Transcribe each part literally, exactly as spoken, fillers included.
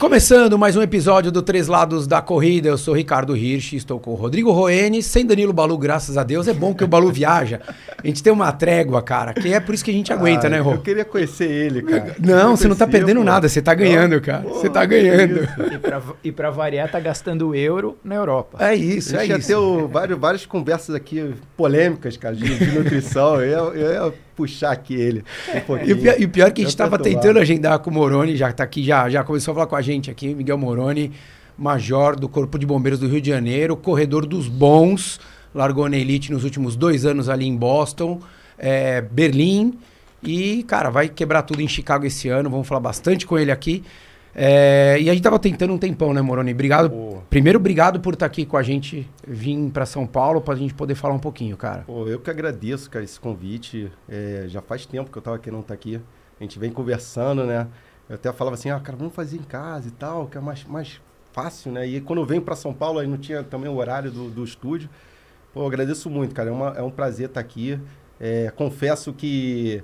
Começando mais um episódio do Três Lados da Corrida, eu sou Ricardo Hirsch, estou com o Rodrigo Roene, sem Danilo Balu, graças a Deus. É bom que o Balu viaja, a gente tem uma trégua, cara, que é por isso que a gente aguenta, ah, né, Rô? Eu queria conhecer ele, cara. Não, você não tá perdendo pô. nada, você tá ganhando, não, cara, pô, você tá ganhando. E pra, e pra variar, tá gastando euro na Europa. É isso, é isso. isso. Já tem várias, várias conversas aqui polêmicas, cara, de, de nutrição, eu, eu, eu puxar aqui ele um e, o pior, e o pior é que a gente estava tentando agendar com o Moroni, já está aqui, já, já começou a falar com a gente aqui, Miguel Moroni, major do Corpo de Bombeiros do Rio de Janeiro, corredor dos bons, largou na Elite nos últimos dois anos ali em Boston, é, Berlim, e, cara, vai quebrar tudo em Chicago esse ano, vamos falar bastante com ele aqui. É, e a gente tava tentando um tempão, né, Moroni? Obrigado. Pô. Primeiro, obrigado por estar aqui com a gente, vir para São Paulo pra gente poder falar um pouquinho, cara. Pô, eu que agradeço, cara, esse convite. É, já faz tempo que eu tava querendo estar aqui. A gente vem conversando, né? Eu até falava assim, ah, cara, vamos fazer em casa e tal, que é mais, mais fácil, né? E quando eu venho para São Paulo, aí não tinha também o horário do, do estúdio. Pô, eu agradeço muito, cara. É, uma, é um prazer estar aqui. É, confesso que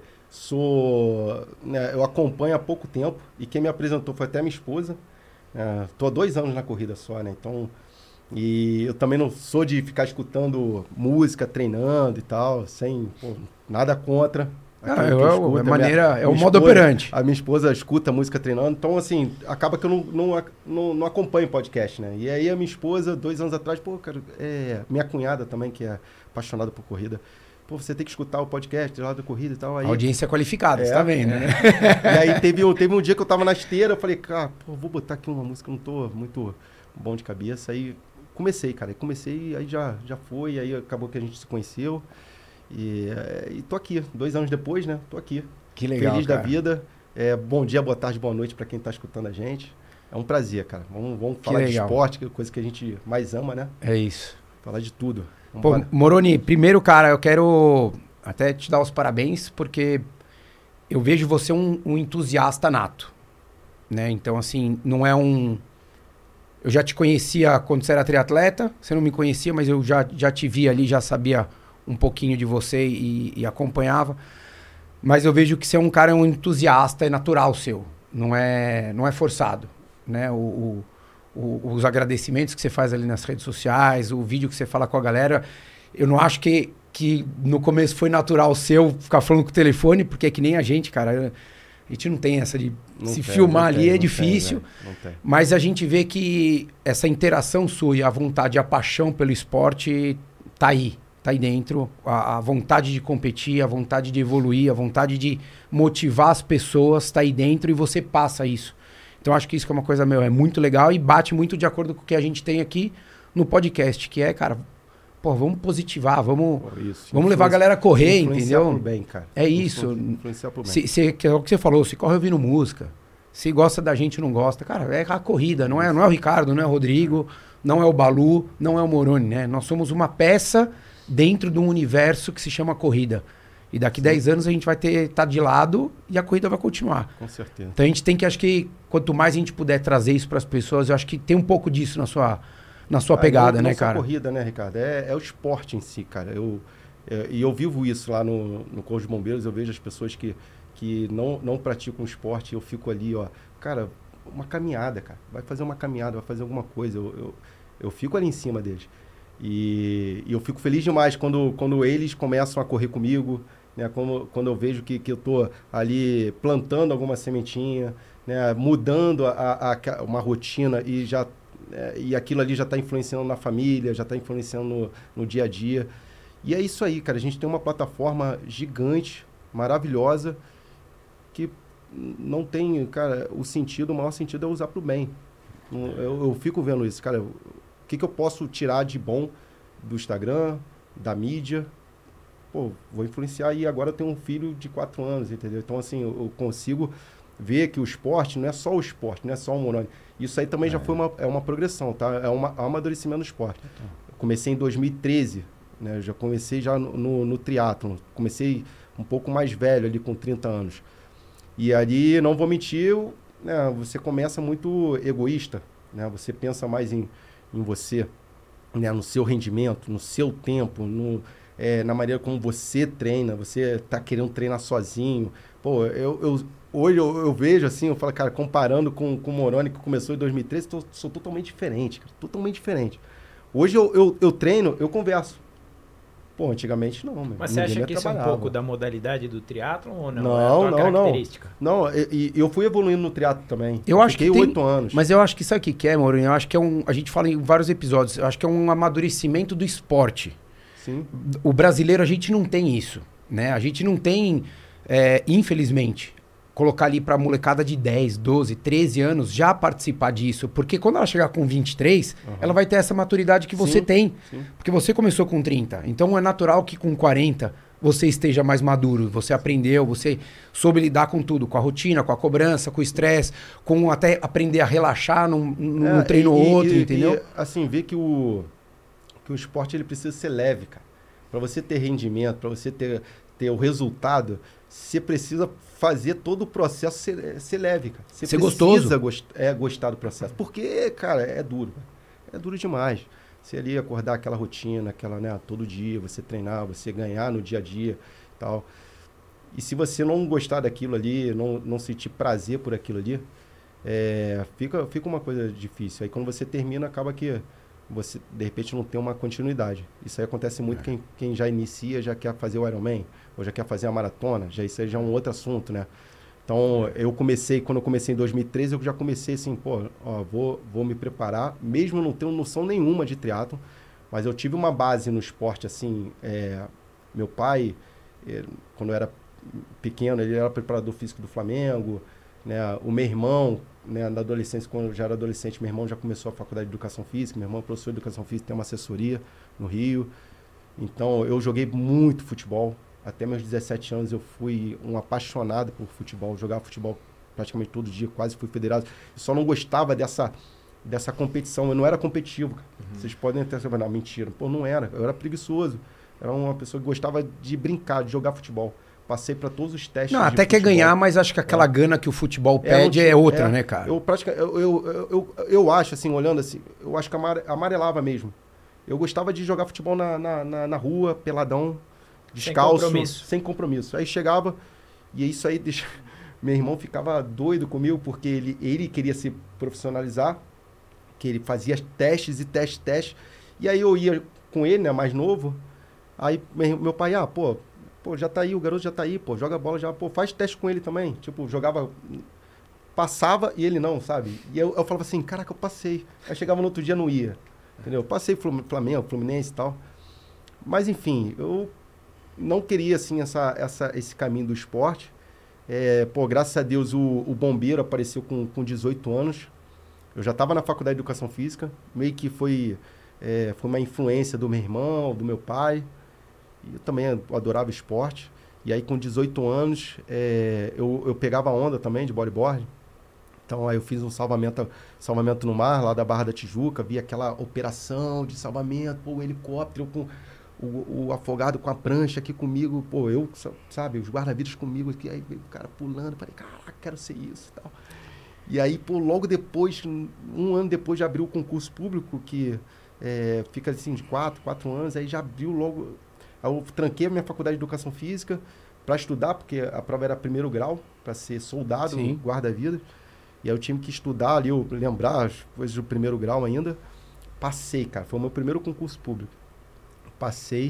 sou, né, eu acompanho há pouco tempo e quem me apresentou foi até minha esposa. Estou é, há dois anos na corrida só, né? Então, e eu também não sou de ficar escutando música, treinando e tal, sem pô, nada contra. Ah, eu, escuta, é maneira, minha, é o modo operante. A minha esposa escuta música treinando, então assim, acaba que eu não, não, não, não acompanho podcast, né? E aí a minha esposa, dois anos atrás, pô, cara, é, minha cunhada também, que é apaixonada por corrida, pô, você tem que escutar o podcast lá da corrida e tal. Aí, audiência qualificada, é, você tá vendo, é. né? E aí teve, teve um dia que eu tava na esteira, eu falei, cara, pô, vou botar aqui uma música, não tô muito bom de cabeça. Aí comecei, cara, comecei, aí já, já foi, aí acabou que a gente se conheceu. E, e tô aqui, dois anos depois, né? Tô aqui. Que legal, feliz cara. da vida. É, bom dia, boa tarde, boa noite pra quem tá escutando a gente. É um prazer, cara. Vamos, vamos falar de esporte, que é coisa que a gente mais ama, né? É isso. Falar de tudo. Pô, Moroni, primeiro, cara, eu quero até te dar os parabéns, porque eu vejo você um, um entusiasta nato, né? Então, assim, não é um... Eu já te conhecia quando você era triatleta, você não me conhecia, mas eu já, já te vi ali, já sabia um pouquinho de você e, e acompanhava. Mas eu vejo que você é um cara, um entusiasta, é natural seu, não é, não é forçado, né? O... o O, os agradecimentos que você faz ali nas redes sociais, o vídeo que você fala com a galera, eu não acho que, que no começo foi natural seu ficar falando com o telefone, porque é que nem a gente, cara. A gente não tem essa de não se tem, filmar ali, tem, é difícil. Tem, né? Não tem. Mas a gente vê que essa interação sua e a vontade, a paixão pelo esporte tá aí. Tá aí dentro. A, a vontade de competir, a vontade de evoluir, a vontade de motivar as pessoas tá aí dentro e você passa isso. Então, acho que isso que é uma coisa, meu, é muito legal e bate muito de acordo com o que a gente tem aqui no podcast, que é, cara, pô, vamos positivar, vamos, pô, isso, vamos levar a galera a correr, entendeu? Por bem, cara. É isso. Influenciar por bem. Se, se, que é o que você falou, se corre ouvindo música, se gosta da gente não gosta, cara, é a corrida, não é, não é o Ricardo, não é o Rodrigo, não é o Balu, não é o Moroni, né? Nós somos uma peça dentro de um universo que se chama corrida. E daqui dez anos a gente vai ter tá de lado e a corrida vai continuar. Com certeza. Então a gente tem que, acho que, quanto mais a gente puder trazer isso para as pessoas, eu acho que tem um pouco disso na sua, na sua ah, pegada, não, né, não cara? Não é corrida, né, Ricardo? É, é o esporte em si, cara. Eu, é, e eu vivo isso lá no, no Corpo de Bombeiros, eu vejo as pessoas que, que não, não praticam esporte, eu fico ali, ó, cara, uma caminhada, cara. Vai fazer uma caminhada, vai fazer alguma coisa. Eu, eu, eu fico ali em cima deles. E, e eu fico feliz demais quando, quando eles começam a correr comigo, né? Quando, quando eu vejo que, que eu estou ali plantando alguma sementinha, né? Mudando a, a, uma rotina e, já, é, e aquilo ali já está influenciando na família, já está influenciando no, no dia a dia. E é isso aí, cara. A gente tem uma plataforma gigante, maravilhosa, que não tem, cara, o sentido, o maior sentido é usar para o bem. Eu, eu fico vendo isso, cara. O que, que eu posso tirar de bom do Instagram, da mídia? Pô, vou influenciar e agora eu tenho um filho de quatro anos, entendeu? Então, assim, eu, eu consigo ver que o esporte não é só o esporte, não é só o Moroni. Isso aí também é. já foi uma, é uma progressão, tá? É uma, é um amadurecimento do esporte. Eu comecei em dois mil e treze, né? Eu já comecei já no, no, no triatlon. Comecei um pouco mais velho, ali com trinta anos. E ali, não vou mentir, né? Você começa muito egoísta, né? Você pensa mais em, em você, né? No seu rendimento, no seu tempo, no... é, na maneira como você treina, você tá querendo treinar sozinho. Pô, eu, eu, hoje eu, eu vejo assim, eu falo, cara, comparando com, com o Moroni, que começou em dois mil e treze, tô, sou totalmente diferente, cara, totalmente diferente. Hoje eu, eu, eu treino, eu converso. Pô, antigamente não, meu. Mas você acha que isso é um pouco da modalidade do triatlon ou não? Não, é a tua não, característica? não. Não, e, e eu fui evoluindo no triatlo também. Eu acho Fiquei que tem, oito anos. Mas eu acho que sabe o que que é, Maurinho? Eu acho que é um... A gente fala em vários episódios. Eu acho que é um amadurecimento do esporte. Sim. O brasileiro, a gente não tem isso, né? A gente não tem, é, infelizmente, colocar ali pra molecada de dez, doze, treze anos já participar disso. Porque quando ela chegar com vinte e três, uhum. ela vai ter essa maturidade que você sim, tem. Sim. Porque você começou com trinta. Então é natural que com quarenta você esteja mais maduro. Você aprendeu, você soube lidar com tudo. Com a rotina, com a cobrança, com o estresse. Com até aprender a relaxar num, num é, treino ou outro, e, entendeu? E, assim, ver que o, que o esporte ele precisa ser leve, cara. Para você ter rendimento, para você ter, ter o resultado, você precisa fazer todo o processo ser, ser leve, cara. Você ser precisa gostoso. Gost, é, gostar do processo. Porque, cara, é duro. É duro demais. Você ali acordar aquela rotina, aquela, né, todo dia, você treinar, você ganhar no dia a dia e tal. E se você não gostar daquilo ali, não, não sentir prazer por aquilo ali, é, fica, fica uma coisa difícil. Aí quando você termina, acaba que você, de repente, não tem uma continuidade. Isso aí acontece muito é. quem, quem já inicia, já quer fazer o Ironman, ou já quer fazer a maratona, já isso aí já é um outro assunto, né? Então, eu comecei, quando eu comecei em dois mil e treze, eu já comecei assim, pô, ó, vou, vou me preparar, mesmo não tendo noção nenhuma de triatlon, mas eu tive uma base no esporte, assim, é, meu pai, ele, quando eu era pequeno, ele era preparador físico do Flamengo, né? O meu irmão, né, na adolescência, quando eu já era adolescente, meu irmão já começou a faculdade de educação física, meu irmão é professor de educação física, tem uma assessoria no Rio, então eu joguei muito futebol. Até meus dezessete anos eu fui um apaixonado por futebol, jogava futebol praticamente todo dia, quase fui federado. Eu só não gostava dessa, dessa competição, eu não era competitivo. Uhum. Vocês podem até saber, não, mentira. Pô, não era, eu era preguiçoso. Era uma pessoa que gostava de brincar, de jogar futebol. Passei para todos os testes não, de até futebol. quer ganhar, mas acho que aquela é. gana que o futebol pede é, é outra, é, né, cara? Eu, praticamente, eu, eu, eu, eu, eu acho, assim, olhando assim, eu acho que amarelava mesmo. Eu gostava de jogar futebol na, na, na, na rua, peladão, descalço, sem compromisso. sem compromisso. Aí chegava, e isso aí deixa... Meu irmão ficava doido comigo, porque ele, ele queria se profissionalizar, que ele fazia testes e testes, testes. E aí eu ia com ele, né, mais novo. Aí meu, meu pai, ah, pô, pô, já tá aí, o garoto já tá aí, pô, joga bola já, pô, faz teste com ele também. Tipo, jogava, passava e ele não, sabe? E eu, eu falava assim, caraca, eu passei. Aí chegava no outro dia, não ia, entendeu? Passei Flamengo, Fluminense e tal. Mas, enfim, eu não queria, assim, essa, essa, esse caminho do esporte. É, pô, graças a Deus, o, o bombeiro apareceu com, com dezoito anos. Eu já estava na faculdade de Educação Física. Meio que foi, é, foi uma influência do meu irmão, do meu pai. E eu também adorava esporte. E aí, com dezoito anos, é, eu, eu pegava onda também de bodyboard. Então, aí eu fiz um salvamento, salvamento no mar, lá da Barra da Tijuca. Vi aquela operação de salvamento, pô, o helicóptero com... O, o afogado com a prancha aqui comigo, pô, eu, sabe, os guarda-vidas comigo aqui, aí o cara pulando, falei, caraca, quero ser isso e tal. E aí, pô, logo depois, um ano depois de abrir o concurso público, que é, fica assim de quatro, quatro anos, aí já abriu logo, aí eu tranquei a minha faculdade de Educação Física para estudar, porque a prova era primeiro grau, para ser soldado, guarda-vidas, e aí eu tinha que estudar ali, eu lembrar as coisas do primeiro grau ainda, passei, cara, foi o meu primeiro concurso público. Passei,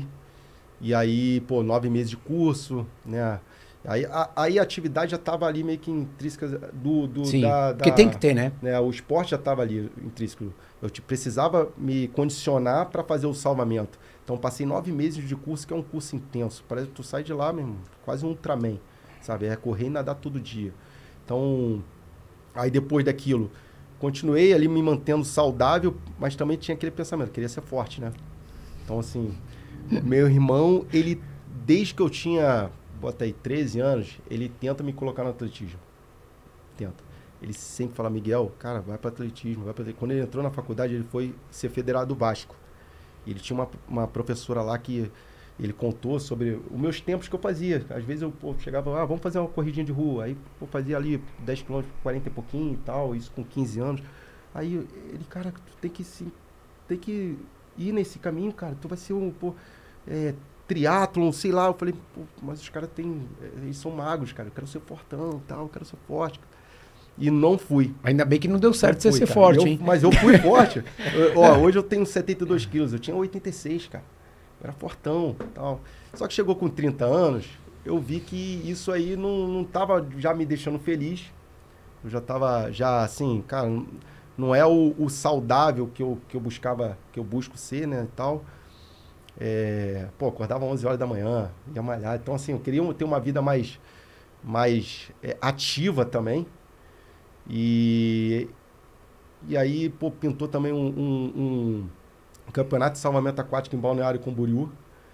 e aí, pô, nove meses de curso, né? Aí a, aí a atividade já estava ali meio que intrínseca do... do Sim, da, porque da, tem que ter, né? né? O esporte já estava ali intrínseco. Eu te, precisava me condicionar para fazer o salvamento. Então, passei nove meses de curso, que é um curso intenso. Parece que tu sai de lá, meu irmão, quase um Ultraman, sabe? É correr e nadar todo dia. Então, aí depois daquilo, continuei ali me mantendo saudável, mas também tinha aquele pensamento, queria ser forte, né? Então, assim, meu irmão, ele, desde que eu tinha, bota aí, treze anos, ele tenta me colocar no atletismo. Tenta. Ele sempre fala, Miguel, cara, vai para atletismo, vai para atletismo. Quando ele entrou na faculdade, ele foi ser federado do Vasco. Ele tinha uma, uma professora lá que ele contou sobre os meus tempos que eu fazia. Às vezes eu pô, chegava, ah, vamos fazer uma corridinha de rua. Aí eu fazia ali dez quilômetros, quarenta e pouquinho e tal, isso com quinze anos. Aí ele, cara, tu tem que se, tem que ir nesse caminho, cara. Tu vai ser um, pô, é, triatlon, sei lá. Eu falei, pô, mas os caras têm, eles são magros, cara. Eu quero ser fortão, tal, eu quero ser forte. E não fui. Ainda bem que não deu certo você fui, ser cara. forte, eu, hein? Mas eu fui forte. Eu, ó, hoje eu tenho setenta e dois quilos, eu tinha oitenta e seis, cara. Eu era fortão e tal. Só que chegou com trinta anos, eu vi que isso aí não, não tava já me deixando feliz. Eu já tava, já assim, cara, não é o, o saudável que eu, que eu buscava, que eu busco ser, né, e tal. É, pô, acordava às onze horas da manhã, ia malhar. Então, assim, eu queria ter uma vida mais, mais é, ativa também. E, e aí, pô, pintou também um, um, um campeonato de salvamento aquático em Balneário Camboriú.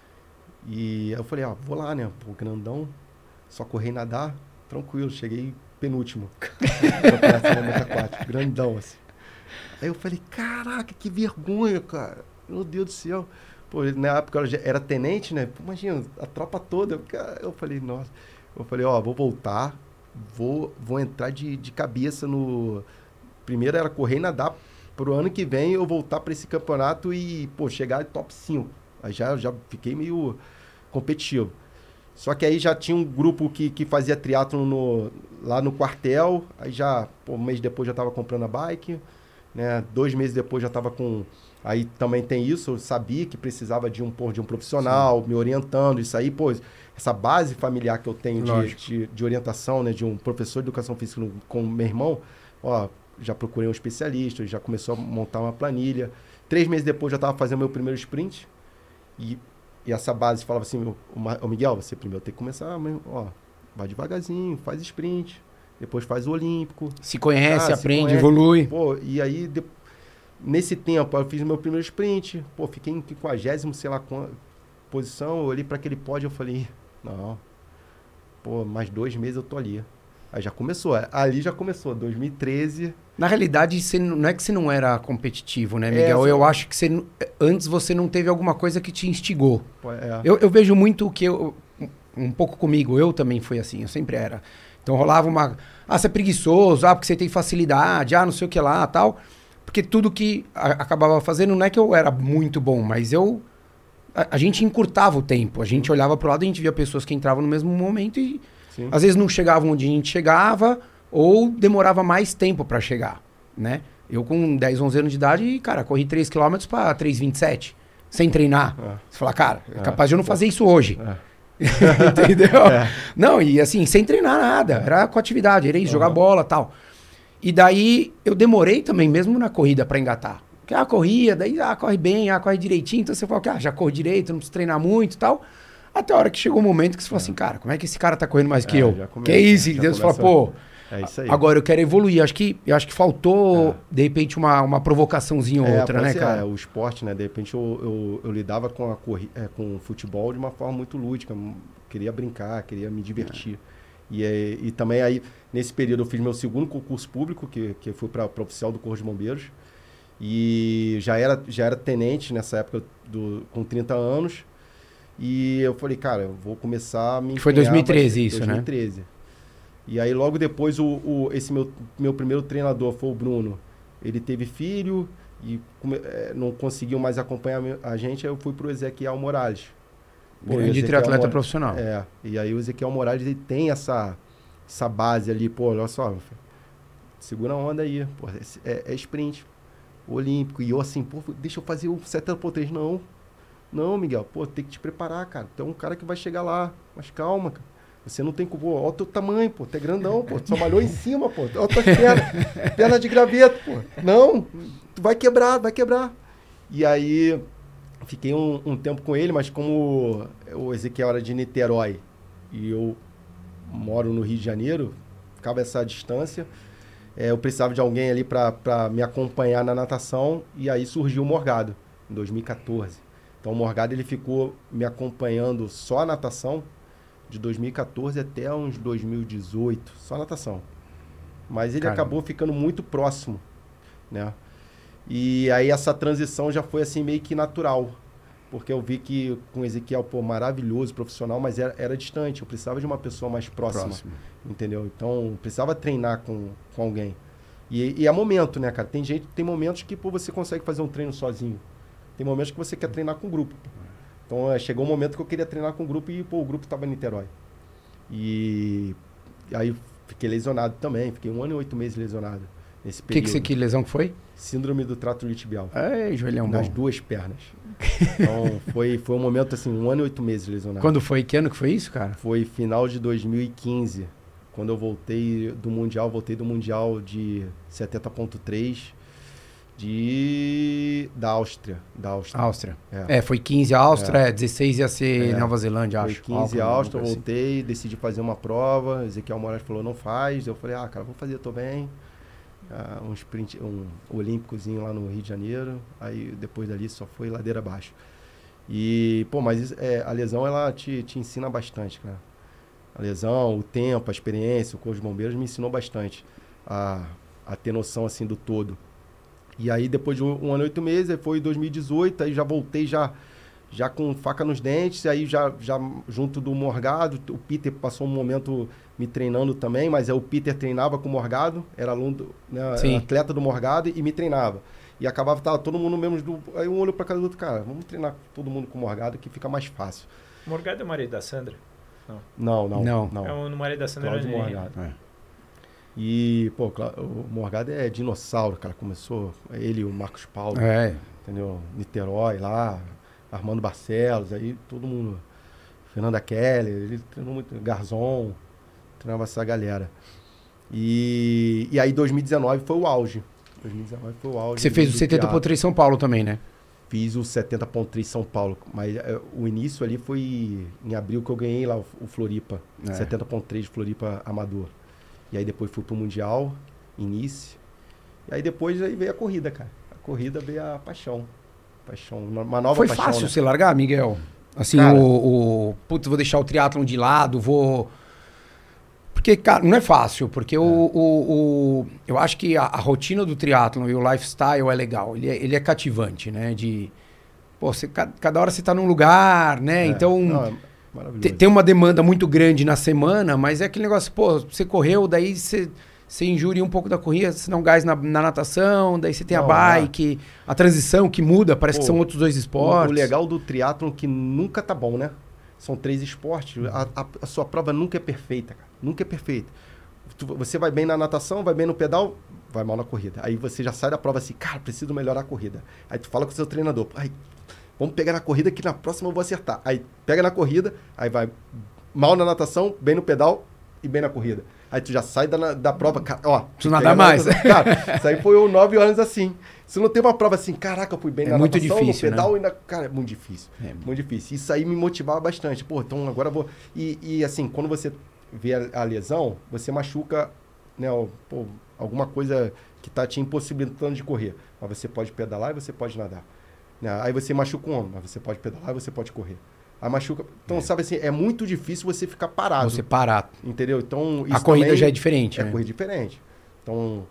E aí eu falei, ah, vou lá, né? Pô, grandão, só correr e nadar, tranquilo. Cheguei penúltimo. Campeonato de salvamento aquático, grandão, assim. Aí eu falei, caraca, que vergonha, cara. Meu Deus do céu. Pô, na época eu já era tenente, né? Pô, imagina, a tropa toda. Eu falei, nossa. Eu falei, ó, vou voltar. Vou, vou entrar de, de cabeça no... Primeiro era correr e nadar. Pro ano que vem eu voltar para esse campeonato e, pô, chegar em top cinco. Aí já, já fiquei meio competitivo. Só que aí já tinha um grupo que, que fazia triatlon no, lá no quartel. Aí já, pô, um mês depois já tava comprando a bike. Né? Dois meses depois já tava com... Aí também tem isso, eu sabia que precisava de um, pô, de um profissional, sim, me orientando. Isso aí, pô... Essa base familiar que eu tenho de, de, de orientação, né, de um professor de educação física no, com o meu irmão, ó, já procurei um especialista, já começou a montar uma planilha. Três meses depois já estava fazendo meu primeiro sprint e, e essa base falava assim, ô Miguel, você primeiro tem que começar, ó, vai devagarzinho, faz sprint, depois faz o olímpico. Se conhece, ah, aprende, se conhece, evolui. Pô, e aí, de, nesse tempo, eu fiz meu primeiro sprint, pô, fiquei em quinquagésimo, sei lá, qual posição, eu olhei para aquele pódio e eu falei... Não, pô, mais dois meses eu tô ali. Aí já começou, ali já começou, dois mil e treze. Na realidade, você não é que você não era competitivo, né, Miguel? É, eu acho que você, antes você não teve alguma coisa que te instigou. É. Eu, eu vejo muito que eu, um pouco comigo, eu também fui assim, eu sempre era. Então rolava uma, ah, você é preguiçoso, ah, porque você tem facilidade, ah, não sei o que lá, tal. Porque tudo que a, acabava fazendo, não é que eu era muito bom, mas eu... A, a gente encurtava o tempo, a gente olhava pro lado e a gente via pessoas que entravam no mesmo momento e sim, às vezes não chegavam onde a gente chegava ou demorava mais tempo para chegar, né? Eu com dez, onze anos de idade, cara, corri três quilômetros para três e vinte e sete, sem treinar. É. Você fala, cara, é capaz de eu não fazer isso hoje. É. Entendeu? É. Não, e assim, sem treinar nada, era com atividade, era isso, uhum, jogar bola e tal. E daí eu demorei também, mesmo na corrida, para engatar. Porque, ah, corria, daí, ah, corre bem, ah, corre direitinho. Então você fala que, ah, já corre direito, não precisa treinar muito e tal. Até a hora que chegou o um momento que você é. falou assim, cara, como é que esse cara tá correndo mais é, que eu? Começa, que é isso? E Deus fala, pô, é isso aí. Agora eu quero evoluir. Acho que, eu acho que faltou, é. de repente, uma, uma provocaçãozinha ou é, outra, né, cara? É, o esporte, né? De repente eu, eu, eu lidava com, a corri é, com o futebol de uma forma muito lúdica. Queria brincar, queria me divertir. É. E, e também aí, nesse período, eu fiz meu segundo concurso público, que, que foi para oficial do Corpo de Bombeiros. E já era, já era tenente nessa época, do, com trinta anos. E eu falei, cara, eu vou começar a me... Foi dois mil e treze isso, dois mil e treze, né? E aí logo depois, o, o, esse meu, meu primeiro treinador foi o Bruno. Ele teve filho e come, é, não conseguiu mais acompanhar a gente, aí eu fui pro Ezequiel Morales. Grande triatleta Mor profissional. É, e aí o Ezequiel Morales, ele tem essa, essa base ali, pô, olha só, segura a onda aí, pô, é, é sprint olímpico. E eu assim, pô, deixa eu fazer o setenta por três. Não, não, Miguel, pô, tem que te preparar, cara. Tu é um cara que vai chegar lá, mas calma, cara. Você não tem que... Pô, olha o teu tamanho, pô, tu é grandão, pô, tu só malhou em cima, pô. Olha as tuas pernas, perna de graveto, pô. Não, tu vai quebrar, vai quebrar. E aí, fiquei um, um tempo com ele, mas como o Ezequiel era de Niterói e eu moro no Rio de Janeiro, ficava essa distância. É, eu precisava de alguém ali para me acompanhar na natação, e aí surgiu o Morgado, em dois mil e quatorze. Então o Morgado ele ficou me acompanhando só a natação, de dois mil e quatorze até uns dois mil e dezoito, só a natação. Mas ele Caramba. acabou ficando muito próximo, né? E aí essa transição já foi assim meio que natural, porque eu vi que com o Ezequiel, pô, maravilhoso, profissional, mas era, era distante, eu precisava de uma pessoa mais próxima, próximo. Entendeu? Então, precisava treinar com, com alguém. E, e é momento, né, cara? Tem gente, tem momentos que, pô, você consegue fazer um treino sozinho. Tem momentos que você quer treinar com grupo. Então, é, chegou um momento que eu queria treinar com o grupo e, pô, o grupo tava em Niterói. E aí fiquei lesionado também, fiquei um ano e oito meses lesionado nesse Que período. que você, que lesão que foi? Síndrome do trato iliotibial. Ai, joelhão Nas bom. duas pernas. Então, foi, foi um momento assim, um ano e oito meses lesionado. Quando foi? Que ano que foi isso, cara? Foi final de dois mil e quinze, quando eu voltei do Mundial, voltei do Mundial de setenta ponto três de da Áustria, da Áustria. Áustria. É. É, foi quinze a Áustria, é. dezesseis ia ser É. Nova Zelândia, Foi acho. quinze Algo, Áustria, algo assim. voltei, decidi fazer uma prova, Ezequiel Moraes falou, não faz. Eu falei, ah, cara, vou fazer, tô bem. Ah, um sprint, um olímpicozinho lá no Rio de Janeiro, aí depois dali só foi ladeira abaixo. E, pô, mas isso, é, a lesão, ela te, te ensina bastante, cara. A lesão, o tempo, a experiência, o Corpo de Bombeiros me ensinou bastante a, a ter noção, assim, do todo. E aí, depois de um, um ano e oito meses, aí foi em dois mil e dezoito, aí já voltei já, já com faca nos dentes, aí já, já junto do Morgado, o Peter passou um momento me treinando também, mas aí o Peter treinava com o Morgado, era aluno, do, né, era atleta do Morgado e me treinava. E acabava, tava todo mundo mesmo, do, aí um olho para cada outro, cara, vamos treinar todo mundo com o Morgado que fica mais fácil. O Morgado é o marido da Sandra? Não. Não, não, Não. não. É o no marido da Sandra. Cláudio Neném. Morgado. É. E, pô, o Morgado é dinossauro, cara. Começou ele e o Marcos Paulo, É. entendeu? Niterói lá, Armando Barcelos, aí todo mundo. Fernanda Keller, ele treinou muito. Garzon, treinava essa galera. E, e aí dois mil e dezenove foi o auge. dois mil e dezenove foi o auge. Você fez o do setenta teatro. ponto três São Paulo também, né? Fiz o setenta ponto três São Paulo, mas é, o início ali foi em abril que eu ganhei lá o, o Floripa, É. setenta ponto três Floripa Amador. E aí depois fui pro Mundial, início. E aí depois aí veio a corrida, cara. A corrida veio a paixão. Paixão, uma nova Foi paixão. fácil né? você largar, Miguel? Assim, Cara, o, o... Putz, vou deixar o triatlon de lado, vou... Porque, cara, não é fácil, porque é. O, o, o... Eu acho que a, a rotina do triatlon e o lifestyle é legal. Ele é, ele é cativante, né? De... Pô, você, cada hora você tá num lugar, né? É. Então... Não, é maravilhoso. Te, tem uma demanda muito grande na semana, mas é aquele negócio, pô, você correu, daí você... Você injuria um pouco da corrida, você dá um gás na, na natação, daí você tem não, a bike, é. a transição que muda, parece Pô, que são outros dois esportes. O, o legal do triatlon é que nunca tá bom, né? São três esportes, a, a, a sua prova nunca é perfeita, cara. Nunca é perfeita. Tu, você vai bem na natação, vai bem no pedal, vai mal na corrida. Aí você já sai da prova assim, cara, preciso melhorar a corrida. Aí tu fala com o seu treinador, aí, vamos pegar na corrida que na próxima eu vou acertar. Aí pega na corrida, aí vai mal na natação, bem no pedal e bem na corrida. Aí tu já sai da, da prova, cara, ó... Tu nada mais. Na, cara, isso aí foi um nove anos assim. Se não tem uma prova assim, caraca, eu fui bem é na muito natação, difícil, no pedal né? e na... Cara, é muito difícil. É. Muito difícil. Isso aí me motivava bastante. Pô, então agora eu vou... E, e assim, quando você vê a, a lesão, você machuca, né, ó, pô, alguma coisa que tá te impossibilitando de correr. Mas você pode pedalar e você pode nadar. Né? Aí você machuca um ombro, mas você pode pedalar e você pode correr. Aí machuca... Então, é. sabe assim, é muito difícil você ficar parado. Você parar. Entendeu? Então, isso a corrida já é diferente, É né? corrida diferente. Então,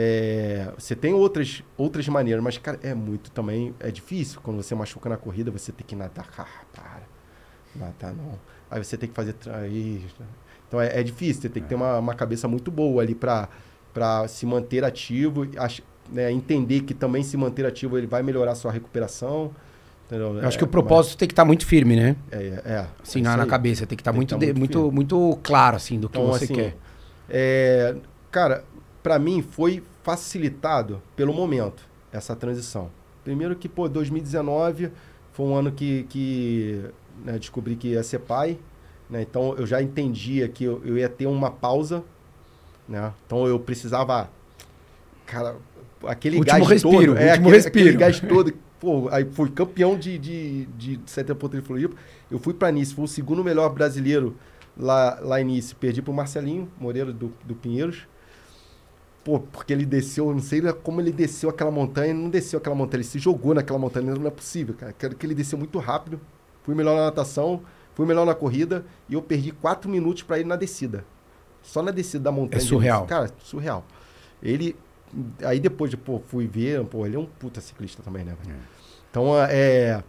é, você tem outras, outras maneiras, mas, cara, é muito também... É difícil. Quando você machuca na corrida, você tem que nadar. Ah, para. Nadar não. Aí você tem que fazer... Aí, então, é, é difícil. Você tem que ter uma, uma cabeça muito boa ali para para se manter ativo. Ach, né, entender que também se manter ativo ele vai melhorar a sua recuperação. Entendeu? Eu acho é, que o propósito mas... tem que estar tá muito firme, né? É, é. é assim, é na, na cabeça. Tem que estar tá muito, tá muito, muito, muito claro, assim, do que então, você assim, quer. É, cara, para mim foi facilitado pelo momento, essa transição. Primeiro que, pô, dois mil e dezenove foi um ano que, que né, descobri que ia ser pai, né? Então eu já entendia que eu, eu ia ter uma pausa, né? Então eu precisava, cara, aquele último gás respiro, todo, é, último aquele, respiro. aquele gás todo. Pô, aí fui campeão de, de, de setenta ponto três Floripa. Eu fui para Nice, fui o segundo melhor brasileiro lá, lá em Nice. Perdi pro Marcelinho Moreira do, do Pinheiros. Pô, porque ele desceu, não sei como ele desceu aquela montanha. Não desceu aquela montanha, ele se jogou naquela montanha. Não é possível, cara. Quero que ele desceu muito rápido. Fui melhor na natação, fui melhor na corrida. E eu perdi quatro minutos para ir na descida. Só na descida da montanha. É surreal. Cara, surreal. Ele... Aí depois, pô, fui ver, pô, ele é um puta ciclista também, né? É. Então, é...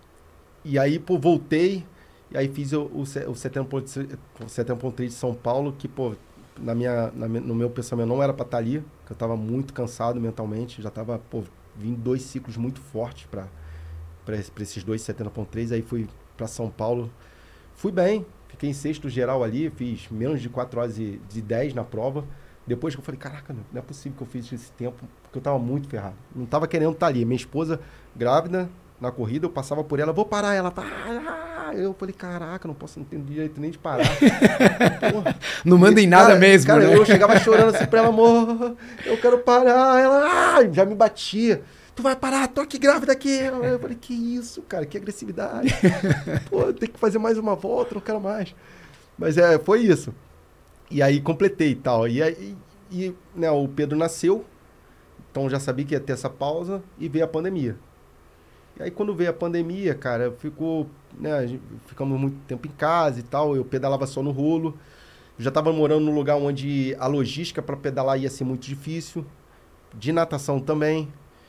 E aí, pô, voltei, e aí fiz o, o, o setenta ponto três de São Paulo, que, pô, na minha, na, no meu pensamento não era pra estar ali, porque eu tava muito cansado mentalmente, já tava, pô, vindo dois ciclos muito fortes pra, para esses dois setenta ponto três, aí fui para São Paulo. Fui bem, fiquei em sexto geral ali, fiz menos de quatro horas e de dez na prova. Depois que eu falei, caraca, não é possível que eu fiz esse tempo, porque eu tava muito ferrado. Não tava querendo estar ali. Minha esposa grávida, na corrida, eu passava por ela, vou parar, ela tá... Eu falei, caraca, não posso, não ter direito nem de parar. Porra. Não manda em nada cara, mesmo, cara, né? eu chegava chorando assim pra ela, amor, eu quero parar. Ela ah, já me batia. Tu vai parar, tô aqui grávida aqui. Eu falei, que isso, cara, que agressividade. Pô, tem que fazer mais uma volta, não quero mais. Mas é, foi isso. E aí completei e tal. E aí, e, né, o Pedro nasceu, então já sabia que ia ter essa pausa e veio a pandemia. E aí quando veio a pandemia, cara, ficou, né, ficamos muito tempo em casa e tal, eu pedalava só no rolo. Eu já estava morando num lugar onde a logística para pedalar ia ser muito difícil, de natação também.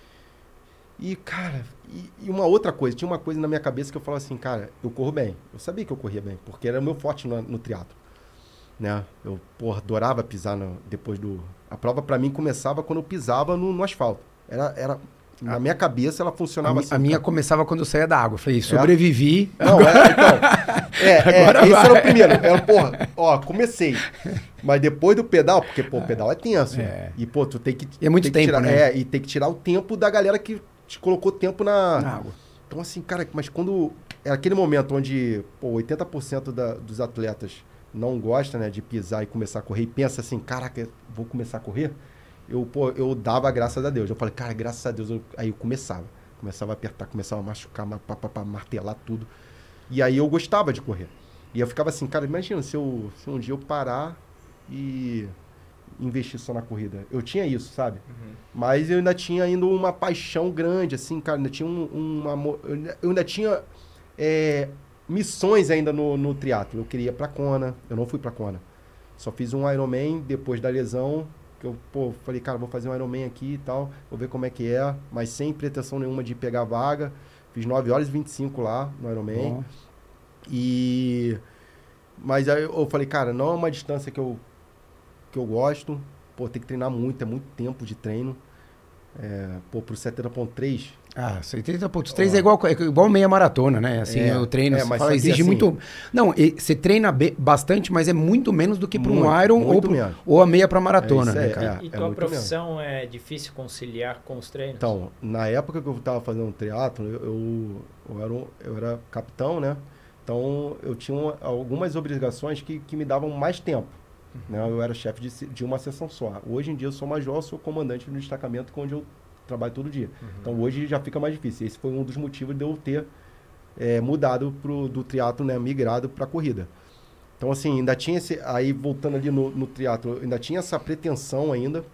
E, cara, e, e uma outra coisa, tinha uma coisa na minha cabeça que eu falava assim, cara, eu corro bem. Eu sabia que eu corria bem, porque era o meu forte no, no triatlo, né? Eu, porra, adorava pisar no, depois do... A prova para mim começava quando eu pisava no, no asfalto. Era... era Na minha cabeça, ela funcionava a, assim. A minha cara. começava quando eu saía da água. Eu falei, sobrevivi. É. Não, agora... é, então. É, é esse era o primeiro. Era, porra, ó, comecei. Mas depois do pedal, porque, pô, o pedal é tenso. É. E, pô, tu tem que. E é muito tem tempo, que tirar, né? É, e tem que tirar o tempo da galera que te colocou tempo na, na água. Então, assim, cara, mas quando. É aquele momento onde, pô, oitenta por cento da, dos atletas não gosta, né, de pisar e começar a correr e pensa assim, caraca, vou começar a correr. Eu, pô, eu dava graças a Deus. Eu falei, cara, graças a Deus. Eu, aí eu começava. Começava a apertar, começava a machucar, ma, pa, pa, pa, martelar tudo. E aí eu gostava de correr. E eu ficava assim, cara, imagina se, eu, se um dia eu parar e investir só na corrida. Eu tinha isso, sabe? Uhum. Mas eu ainda tinha ainda uma paixão grande, assim, cara. Ainda tinha um, um amor... Eu ainda tinha é, missões ainda no, no triatlo. Eu queria ir pra Kona. Eu não fui pra Kona. Só fiz um Ironman depois da lesão... Eu, pô, falei, cara, vou fazer um Ironman aqui e tal, vou ver como é que é, mas sem pretensão nenhuma de pegar vaga. Fiz nove horas e vinte e cinco lá no Ironman. Oh. E... Mas aí eu falei, cara, não é uma distância que eu, que eu gosto. Pô, tem que treinar muito, é muito tempo de treino. É, pô, pro setenta ponto três... Ah, setenta ponto três é igual, é igual meia maratona, né? Assim, é, o treino, é, mas fala, exige assim, muito... Não, você treina bastante, mas é muito menos do que para um Iron ou, pro, ou a meia para maratona, é, né, é, cara? E, e é, tua é profissão menos. É difícil conciliar com os treinos? Então, na época que eu tava fazendo triatlo, eu, eu, eu, era, um, eu era capitão, né? Então, eu tinha uma, algumas obrigações que, que me davam mais tempo. Uhum. Né? Eu era chefe de, de uma seção só. Hoje em dia eu sou major, sou comandante do destacamento, onde eu trabalho todo dia. Uhum. Então hoje já fica mais difícil. Esse foi um dos motivos de eu ter é, mudado pro, do triatlo, né, migrado para a corrida. Então assim, ainda tinha esse... Aí voltando ali no, no triatlo, ainda tinha essa pretensão ainda.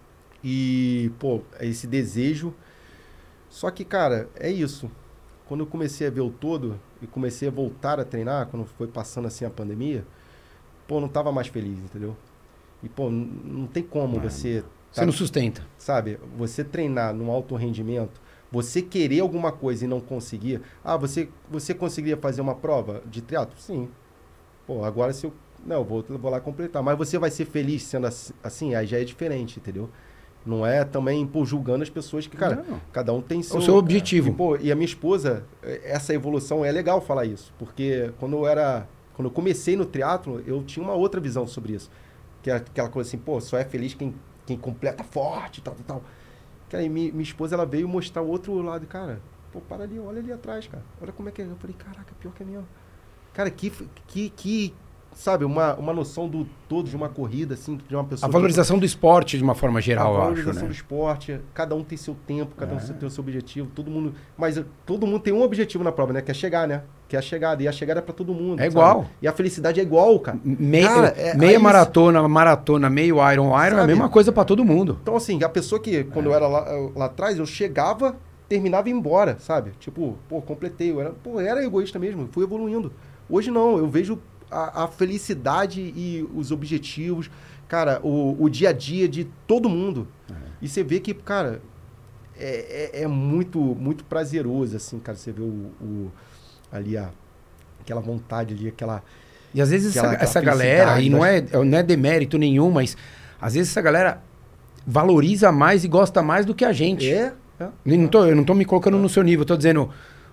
E, pô, esse desejo. Só que, cara, é isso. Quando eu comecei a ver o todo e comecei a voltar a treinar, quando foi passando assim a pandemia, pô, não tava mais feliz, entendeu? E, pô, não, não tem como Mano. você... Você não sustenta. Sabe, você treinar num alto rendimento, você querer alguma coisa e não conseguir. Ah, você, você conseguiria fazer uma prova de triatlo? Sim. Pô, agora se eu... Não, eu vou, eu vou lá completar. Mas você vai ser feliz sendo assim? Aí já é diferente, entendeu? Não é também, pô, julgando as pessoas que, cara, não. cada um tem seu... O seu objetivo. E, pô, e a minha esposa, essa evolução, é legal falar isso. Porque quando eu era... Quando eu comecei no triatlo, eu tinha uma outra visão sobre isso. Que é aquela coisa assim, pô, só é feliz quem... quem completa forte, tal, tal, tal. Que aí minha, minha esposa, ela veio mostrar o outro lado. Cara, pô, para ali, olha ali atrás, cara. Olha como é que é. Eu falei, caraca, pior que é mesmo. Cara, que, que, que sabe, uma, uma noção do todo de uma corrida, assim, de uma pessoa... A valorização que... do esporte, de uma forma geral, eu acho, né? A valorização do esporte, cada um tem seu tempo, cada é. um tem o seu objetivo, todo mundo... Mas todo mundo tem um objetivo na prova, né? Que é chegar, né? Que é a chegada, e a chegada é pra todo mundo. É sabe? Igual. E a felicidade é igual, cara. Me... cara é, meia maratona, isso... maratona, meio Iron, Iron sabe? É a mesma coisa pra todo mundo. Então, assim, a pessoa que, quando é. eu era lá, lá atrás, eu chegava, terminava e ia embora, sabe? Tipo, pô, completei. Eu era, pô, eu era egoísta mesmo, fui evoluindo. Hoje não, eu vejo a, a felicidade e os objetivos, cara, o, o dia a dia de todo mundo. É. E você vê que, cara, é, é, é muito, muito prazeroso, assim, cara, você vê o, o, ali a, aquela vontade ali, aquela... E às vezes aquela, essa, essa galera, e não é, não é demérito nenhum, mas às vezes essa galera valoriza mais e gosta mais do que a gente. É? é. Eu, não tô, eu não tô me colocando é. no seu nível, eu tô dizendo...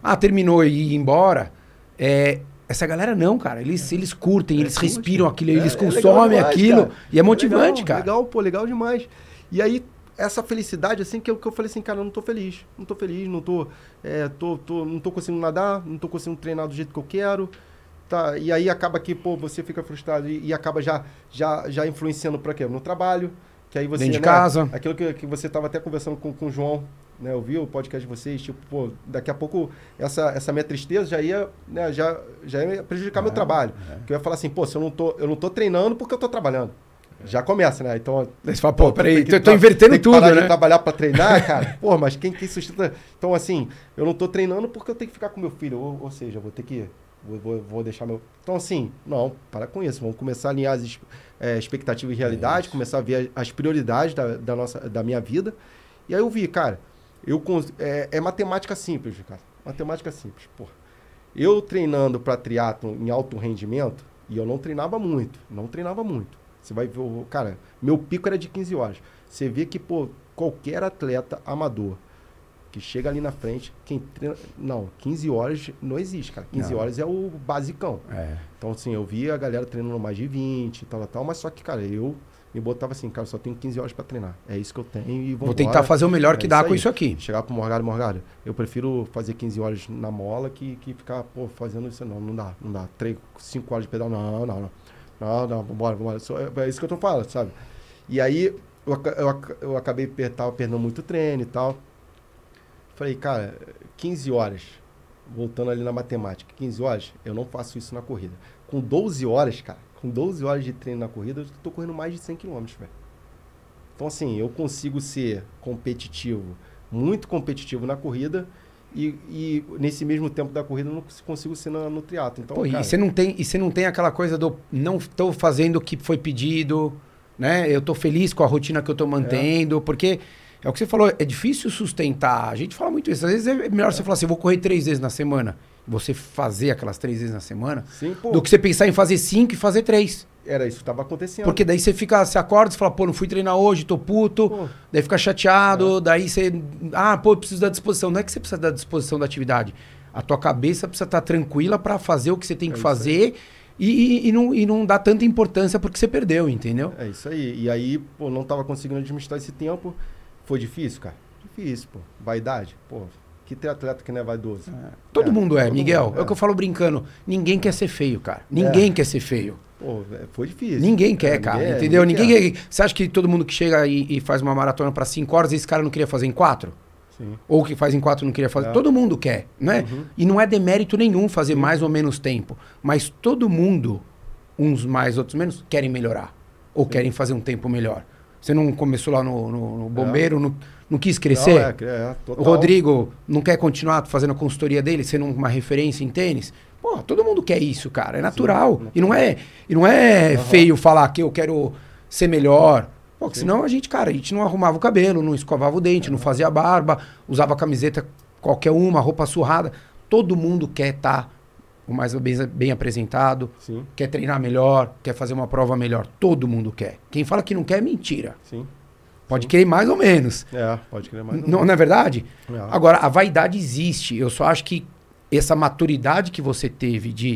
ah, terminou e ir embora. É, essa galera não, cara. Eles, É. eles curtem, É, eles curte. respiram aquilo, É, eles é consomem legal demais, aquilo. cara. E é motivante, legal, cara. Legal, pô, legal demais. E aí, essa felicidade, assim, que eu, que eu falei assim, cara, eu não tô feliz. Não tô feliz, não tô, é, tô, tô, não tô conseguindo nadar, não tô conseguindo treinar do jeito que eu quero. Tá? E aí acaba que, pô, você fica frustrado e, e acaba já, já, já influenciando pra quê? No trabalho. Que aí você, Dentro de né, casa. Aquilo que, que você tava até conversando com, com o João, né? Eu vi o podcast de vocês, tipo, pô, daqui a pouco essa, essa minha tristeza já ia, né, já, já ia prejudicar É, meu trabalho. é. Que eu ia falar assim, pô, se eu não tô, eu não tô treinando porque eu tô trabalhando. Já começa, né? Então, Aí você fala, pô, peraí, tem tô, que tô tra- invertendo tem que tudo, parar né? de trabalhar pra treinar, cara. Pô, mas quem, quem sustenta... Então, assim, eu não tô treinando porque eu tenho que ficar com meu filho. Ou, ou seja, eu vou ter que... Vou, vou, vou deixar meu... Então, assim, não, para com isso. Vamos começar a alinhar as es- é, expectativas e realidade, É começar a ver as prioridades da, da, nossa, da minha vida. E aí eu vi, cara, eu, cons- é, é matemática simples, cara. Matemática simples, pô. Eu treinando para triatlon em alto rendimento, e eu não treinava muito, não treinava muito. Você vai ver, o- cara, meu pico era de quinze horas. Você vê que, pô, qualquer atleta amador que chega ali na frente, quem treina... Não, quinze horas não existe, cara. quinze Não. horas é o basicão. É. Então, assim, eu via a galera treinando mais de vinte e tal, tal, tal, mas só que, cara, eu me botava assim, cara, eu só tenho quinze horas pra treinar. É isso que eu tenho e vambora. Vou tentar fazer o melhor que É dá isso com aí. isso aqui. Chegar pro Morgado, Morgado, eu prefiro fazer quinze horas na mola que, que ficar, pô, fazendo isso. Não, não dá, não dá. três, cinco horas de pedal, não, não, não. Não, não, vambora, vambora. Só- É, é isso que eu tô falando, sabe? E aí, eu, aca- eu, aca- eu acabei per- tava perdendo muito treino e tal. Falei, cara, quinze horas, voltando ali na matemática, quinze horas, eu não faço isso na corrida. Com doze horas, cara, com doze horas de treino na corrida, eu tô correndo mais de cem quilômetros, velho. Então, assim, eu consigo ser competitivo, muito competitivo na corrida e, e nesse mesmo tempo da corrida eu não consigo ser na, no triatlo. Então, Pô, cara, e você não tem, e você não tem aquela coisa do não tô fazendo o que foi pedido, né? Eu tô feliz com a rotina que eu tô mantendo, porque é o que você falou, é difícil sustentar. A gente fala muito isso. Às vezes é melhor você falar assim, eu vou correr três vezes na semana. Você fazer aquelas três vezes na semana, sim, pô, do que você pensar em fazer cinco e fazer três. era isso que estava acontecendo. Porque daí você fica, você acorda, você fala, pô, não fui treinar hoje, tô puto. Pô. Daí fica chateado, daí você, ah, pô, eu preciso da disposição. Não é que você precisa da disposição da atividade. A tua cabeça precisa estar tranquila pra fazer o que você tem que É isso fazer e, e, e não, e não dar tanta importância porque você perdeu, entendeu? É isso aí. E aí, pô, não tava conseguindo administrar esse tempo. Foi difícil, cara? Difícil, pô. Vaidade? Pô, que triatleta que não é vaidoso? Todo É, mundo é, todo Miguel. mundo, é. é. o que eu falo brincando. Ninguém quer ser feio, cara. Ninguém quer ser feio. Pô, é, foi difícil. Ninguém quer, É, cara. ninguém- entendeu? ninguém Ninguém, quer. quer. Você acha que todo mundo que chega e, e faz uma maratona pra cinco horas, esse cara não queria fazer em quatro? Sim. Ou que faz em quatro não queria fazer? É. Todo mundo quer, né? Uhum. E não é demérito nenhum fazer mais ou menos tempo. Mas todo mundo, uns mais, outros menos, querem melhorar. Ou querem fazer um tempo melhor. Você não começou lá no, no- no bombeiro, não, não quis crescer? Não, é, é, O total. Rodrigo não quer continuar fazendo a consultoria dele, sendo uma referência em tênis? Pô, todo mundo quer isso, cara. É natural. Sim. E não é, e não é Aham. feio falar que eu quero ser melhor. Pô, porque Sim. senão a gente, cara, a gente não arrumava o cabelo, não escovava o dente, não fazia barba, usava camiseta qualquer uma, roupa surrada. Todo mundo quer estar o mais bem, bem apresentado, Sim, quer treinar melhor, quer fazer uma prova melhor. Todo mundo quer. Quem fala que não quer é mentira. sim. Pode Sim. querer mais ou menos. É, pode crer mais. ou Não, menos. não é verdade? É. Agora, a vaidade existe. Eu só acho que essa maturidade que você teve de,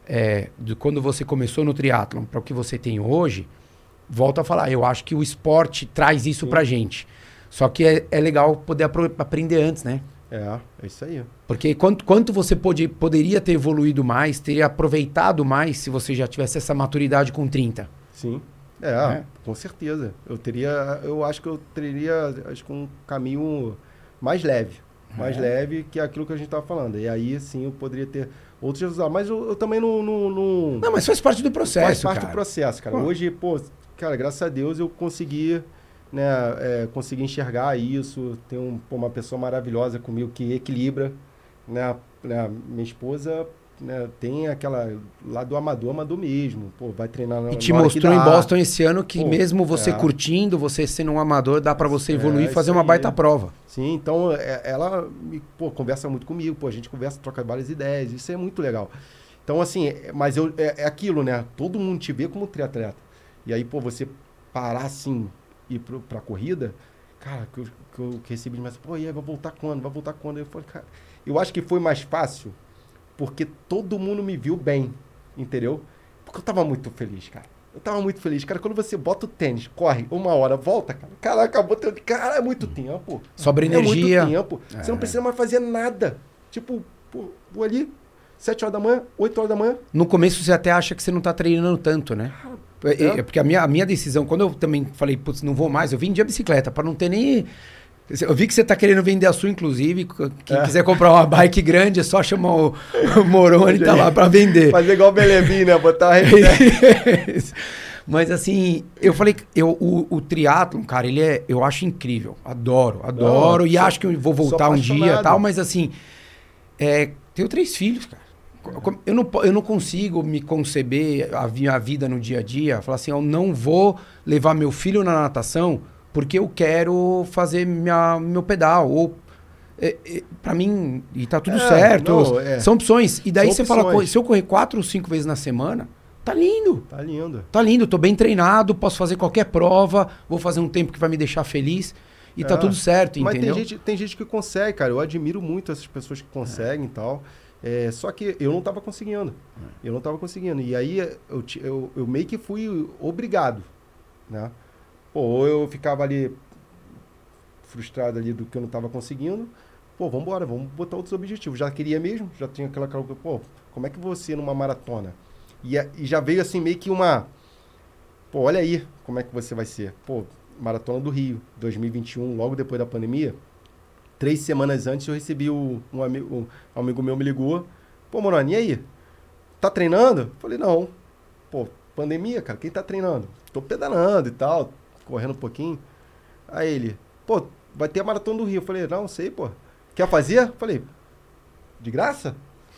é, de quando você começou no triatlon para o que você tem hoje, volto a falar, eu acho que o esporte traz isso Sim. pra gente. Só que é, é legal poder apro- aprender antes, né? É, é isso aí. Porque quanto, quanto você pode, poderia ter evoluído mais, teria aproveitado mais se você já tivesse essa maturidade com trinta. Sim. É, É. com certeza. Eu teria, eu acho que eu teria, acho que um caminho mais leve, mais É. leve que aquilo que a gente estava falando. E aí sim eu poderia ter outros resultados, mas eu, eu também não, não, não Não, mas faz parte do processo, faz parte cara. do processo, cara. Pô. Hoje, pô, cara, graças a Deus eu consegui, né, é, consegui enxergar isso. Tem um, pô, uma pessoa maravilhosa comigo que equilibra, né, né minha esposa, né, tem aquela lá do amador, amador mesmo, pô, vai treinar na E te na hora que mostrou em dá. Boston esse ano que Pô, mesmo você é. curtindo, você sendo um amador, dá pra você É, evoluir e fazer isso uma aí. baita prova. Sim, então é, ela me, pô, conversa muito comigo, pô, a gente conversa, troca várias ideias, isso é muito legal. Então, assim, é- mas eu, é, é aquilo, né? Todo mundo te vê como triatleta. E aí, pô, você parar assim e ir pro, pra corrida, cara, que eu, que eu que recebi de mensagem, pô, e aí, vai voltar quando? Vai voltar quando? Eu falei, cara, eu acho que foi mais fácil porque todo mundo me viu bem, entendeu? Porque eu tava muito feliz, cara. Eu tava muito feliz. Cara, quando você bota o tênis, corre uma hora, volta, cara. Cara, acabou teu... Cara, é muito tempo. Sobra energia. É muito tempo. É. Você não precisa mais fazer nada. Tipo, pô, vou ali, sete horas da manhã, oito horas da manhã. No começo você até acha que você não tá treinando tanto, né? É, é porque a minha, a minha decisão, quando eu também falei, putz, não vou mais, eu vendi a bicicleta pra não ter nem... Eu vi que você tá querendo vender a sua, inclusive. Quem é. quiser comprar uma bike grande, é só chamar o, o Moroni, tá lá pra vender. Fazer igual o Belebim, né? Botar a Mas assim, eu falei, eu, o, o triatlon, cara, ele é, eu acho incrível. Adoro, adoro. Não, e sou, acho que eu vou voltar um dia e tal, mas assim, é, tenho três filhos, cara. Eu não, eu não consigo me conceber a minha vida no dia a dia, falar assim, eu não vou levar meu filho na natação porque eu quero fazer minha, meu pedal. Ou, é, é, pra mim, e tá tudo é, certo. Não, é. São opções. E daí São você opções. fala, se eu correr quatro ou cinco vezes na semana, tá lindo. Tá lindo. Tá lindo, tô bem treinado, posso fazer qualquer prova, vou fazer um tempo que vai me deixar feliz. E é. tá tudo certo, Mas entendeu? Mas tem gente, tem gente que consegue, cara. Eu admiro muito essas pessoas que conseguem e tal. É, só que eu não tava conseguindo. Eu não tava conseguindo. E aí eu, eu, eu meio que fui obrigado, né? Pô, ou eu ficava ali frustrado ali do que eu não tava conseguindo. Pô, vamos embora, vamos botar outros objetivos. Já queria mesmo, já tinha aquela... Pô, como é que você numa maratona? E, e já veio assim meio que uma... Pô, olha aí como é que você vai ser. Pô, Maratona do Rio, dois mil e vinte e um, logo depois da pandemia. Três semanas antes eu recebi o, um, amigo, um amigo meu me ligou. Pô, Moroni, e aí? Tá treinando? Falei, não. Pô, pandemia, cara, quem tá treinando? Tô pedalando e tal, correndo um pouquinho. Aí ele, pô, vai ter a Maratona do Rio. Eu falei, não, sei, pô. Quer fazer? Falei, de graça?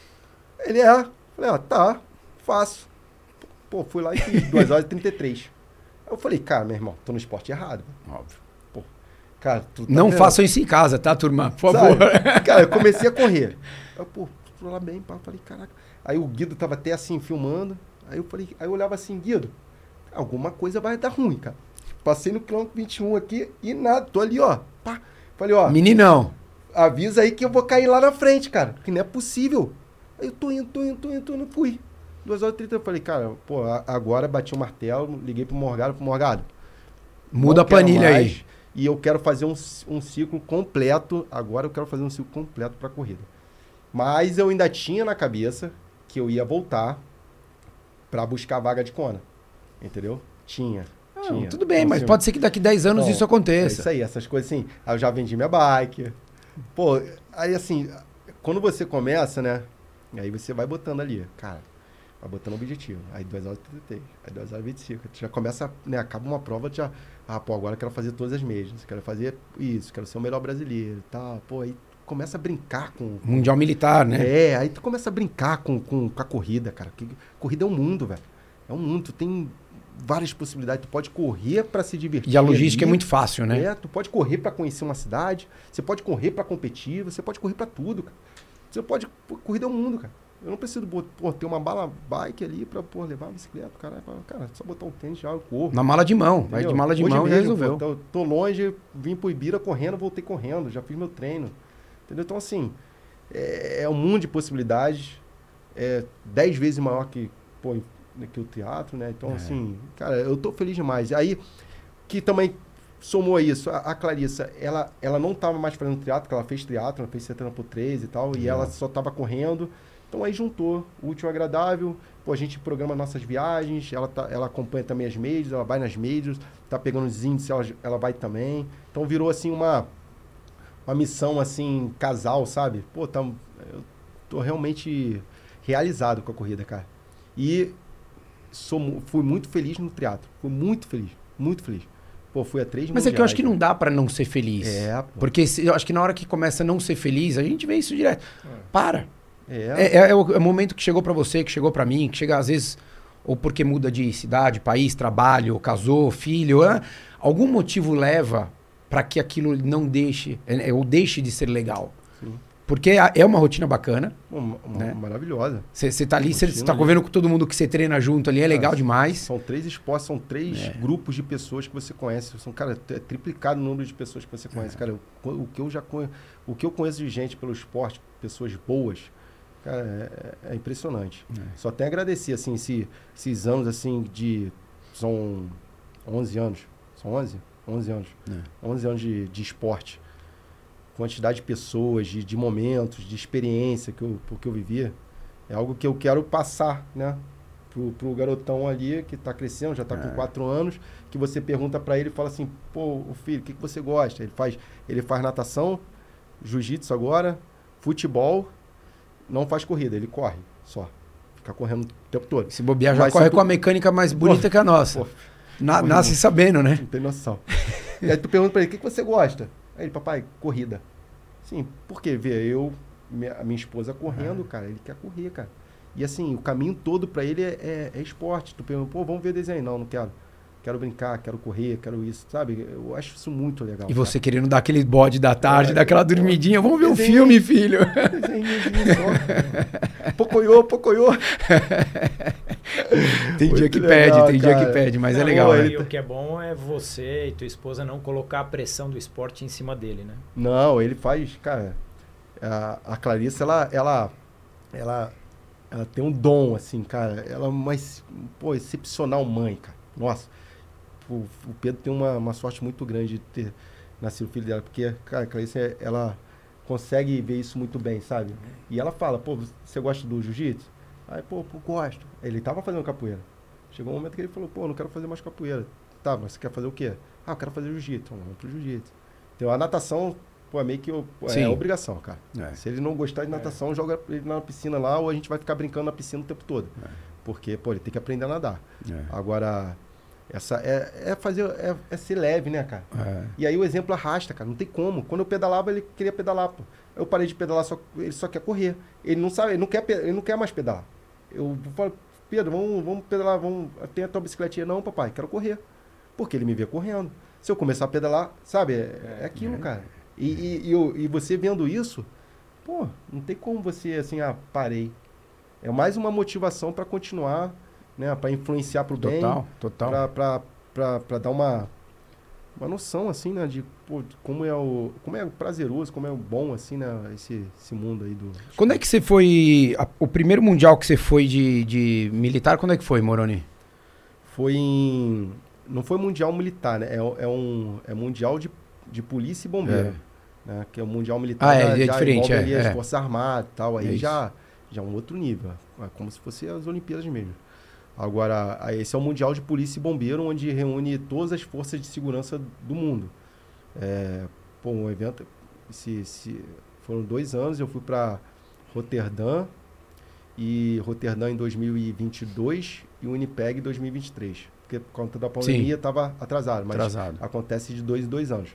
Ele é. Falei, ó, tá, faço. Pô, fui lá e fiz duas horas e trinta e três. Eu falei, cara, meu irmão, tô no esporte errado. Óbvio. Pô, cara, tu tá não vendo? Façam isso em casa, tá, turma? Por Sabe? favor. Cara, eu comecei a correr. Eu, pô, tô lá bem, pá. Falei, caraca. Aí o Guido tava até assim, filmando. Aí eu falei, aí eu olhava assim, Guido, alguma coisa vai dar ruim, cara. Passei no quilômetro vinte e um aqui e nada. Tô ali, ó. Pá. Falei, ó. Meninão. Avisa aí que eu vou cair lá na frente, cara. Que não é possível. Aí eu tô indo, tô indo, tô indo, tô indo, fui. duas horas e trinta, eu falei, cara, pô, agora bati o martelo, liguei pro Morgado, pro Morgado. Muda a planilha mais, aí. E eu quero fazer um, um ciclo completo, agora eu quero fazer um ciclo completo pra corrida. Mas eu ainda tinha na cabeça que eu ia voltar pra buscar a vaga de Kona, entendeu? Tinha, ah, tinha. Tudo bem, então, mas assim, pode ser que daqui a dez anos então, isso aconteça. É isso aí, essas coisas assim. Aí eu já vendi minha bike. Pô, aí assim, quando você começa, né, aí você vai botando ali, cara, vai botando objetivo. Aí duas horas e trinta e três, aí duas horas e vinte e cinco. Tu já começa, né? Acaba uma prova, tu já... Ah, pô, agora eu quero fazer todas as mesmas. Quero fazer isso, quero ser o melhor brasileiro e tal. Pô, aí tu começa a brincar com... Mundial Militar, né? É, aí tu começa a brincar com, com, com a corrida, cara. Que, corrida é um mundo, velho. É um mundo. Tu tem várias possibilidades. Tu pode correr pra se divertir. E a logística ali. É muito fácil, né? É, tu pode correr pra conhecer uma cidade. Você pode correr pra competir. Você pode correr pra tudo, cara. Você pode... Pô, corrida é um mundo, cara. Eu não preciso pô, ter uma bala bike ali pra pô, levar a bicicleta. Cara, cara, só botar um tênis já eu corro. Na mala de mão. Entendeu? Vai de mala de Hoje mão mesmo, e resolveu. Pô, tô, tô longe, vim pro Ibira correndo, voltei correndo. Já fiz meu treino. Entendeu? Então, assim, é, é um mundo de possibilidades. É dez vezes maior que, pô, que o teatro, né? Então, é. assim, cara, eu tô feliz demais. Aí, que também somou a isso. A, a Clarissa, ela, ela não tava mais fazendo teatro, porque ela fez teatro, ela fez setenta por três e tal. E ela só tava correndo. Então aí juntou o útil ao agradável, pô, a gente programa nossas viagens, ela, tá, ela acompanha também as majors, ela vai nas majors, tá pegando os índices, ela, ela vai também. Então virou assim uma, uma missão assim, casal, sabe? Pô, tá, eu tô realmente realizado com a corrida, cara. E sou, fui muito feliz no triatlo, fui muito feliz, muito feliz. Pô, fui a três Mas mundiais, é que eu acho que não dá pra não ser feliz. É, pô. Porque se, eu acho que na hora que começa a não ser feliz, a gente vê isso direto. É. Para. É. É, é, é, o, é o momento que chegou pra você, que chegou pra mim, que chega às vezes, ou porque muda de cidade, país, trabalho, casou, filho, é, algum motivo leva pra que aquilo não deixe, é, ou deixe de ser legal. Sim. Porque é uma rotina bacana. Uma, uma, né? Maravilhosa. Você tá ali, você tá convivendo com todo mundo que você treina junto ali, é legal ah, demais. São três esportes, são três é. grupos de pessoas que você conhece. São, cara, é triplicado o número de pessoas que você conhece. É. Cara, o, o, que eu já conheço, o que eu conheço de gente pelo esporte, pessoas boas, cara, é, é impressionante. É. Só tenho a agradecer, assim, esse, esses anos, assim, de... São onze anos. São onze? onze anos. É. onze anos de, de esporte. Quantidade de pessoas, de, de momentos, de experiência que eu, que eu vivia, é algo que eu quero passar, né? Pro, pro garotão ali que está crescendo, já está é. com quatro anos, que você pergunta para ele e fala assim, pô, filho, o que, que você gosta? Ele faz, ele faz natação, jiu-jitsu agora, futebol, não faz corrida, ele corre só. Fica correndo o tempo todo. Se bobear, já Mas corre tu... com a mecânica mais bonita pô, que a nossa. Pô, Na, nasce sabendo, né? Não tem noção. E aí tu pergunta para ele, o que, que você gosta? Aí ele, papai, corrida. Sim, porque vê, eu, minha, a minha esposa correndo, cara, ele quer correr, cara. E assim, o caminho todo pra ele é, é, é esporte. Tu pergunta, pô, vamos ver desenho. Não, não quero. Quero brincar, quero correr, quero isso, sabe? Eu acho isso muito legal. E você cara. querendo dar aquele bode da tarde, é, dar aquela dormidinha, vamos ver um filme, filho. Desenho só. Pocoiô, pocoiô. Tem muito dia que legal, pede, tem cara. dia que pede, mas não, é legal. E né? o que é bom é você e tua esposa não colocar a pressão do esporte em cima dele, né? Não, ele faz, cara... A, a Clarissa, ela, ela, ela, ela tem um dom, assim, cara. Ela é uma, pô, excepcional mãe, cara. Nossa. O, o Pedro tem uma, uma sorte muito grande de ter nascido o filho dela, porque, cara, a Clarissa, ela consegue ver isso muito bem, sabe? E ela fala, pô, você gosta do jiu-jitsu? Aí, pô, pô, gosto. Ele tava fazendo capoeira. Chegou um momento que ele falou, pô, não quero fazer mais capoeira. Tá, mas você quer fazer o quê? Ah, eu quero fazer jiu-jitsu. Vamos pro jiu-jitsu. Então, a natação, pô, é meio que pô, é obrigação, cara. É. Se ele não gostar de natação, é. joga ele na piscina lá, ou a gente vai ficar brincando na piscina o tempo todo. É. Porque, pô, ele tem que aprender a nadar. É. Agora... Essa é, é fazer, é, é ser leve, né, cara? É. E aí o exemplo arrasta, cara. Não tem como. Quando eu pedalava, ele queria pedalar, pô. Eu parei de pedalar, só, ele só quer correr. Ele não sabe, ele não quer, ele não quer mais pedalar. Eu falo, Pedro, vamos, vamos pedalar, vamos. Tem a tua bicicletinha? Não, papai, quero correr. Porque ele me vê correndo. Se eu começar a pedalar, sabe? É, é aquilo, é. cara. E, e, e, eu, e você vendo isso, pô, não tem como você, assim, ah, parei. É mais uma motivação para continuar. Né, para influenciar para o bem, total, total. para dar uma, uma noção assim, né, de, pô, de como é o como é prazeroso, como é o bom assim, né, esse, esse mundo aí do. Quando é que você foi a, o primeiro mundial que você foi de, de militar? Quando é que foi, Moroni? Foi em não foi mundial militar, né? É, é um é mundial de, de polícia e bombeiro, é. né? Que é o mundial militar. Ah, é, já, é já diferente, é, ali é. as forças armadas e tal, aí é já já é um outro nível, é como se fosse as Olimpíadas mesmo. Agora, esse é o Mundial de Polícia e Bombeiro, onde reúne todas as forças de segurança do mundo. É, pô, um evento... Esse, esse, foram dois anos, eu fui para Roterdã, e Roterdã em dois mil e vinte e dois e o Winnipeg em dois mil e vinte e três. Porque por conta da pandemia estava atrasado, mas atrasado. Acontece de dois em dois anos.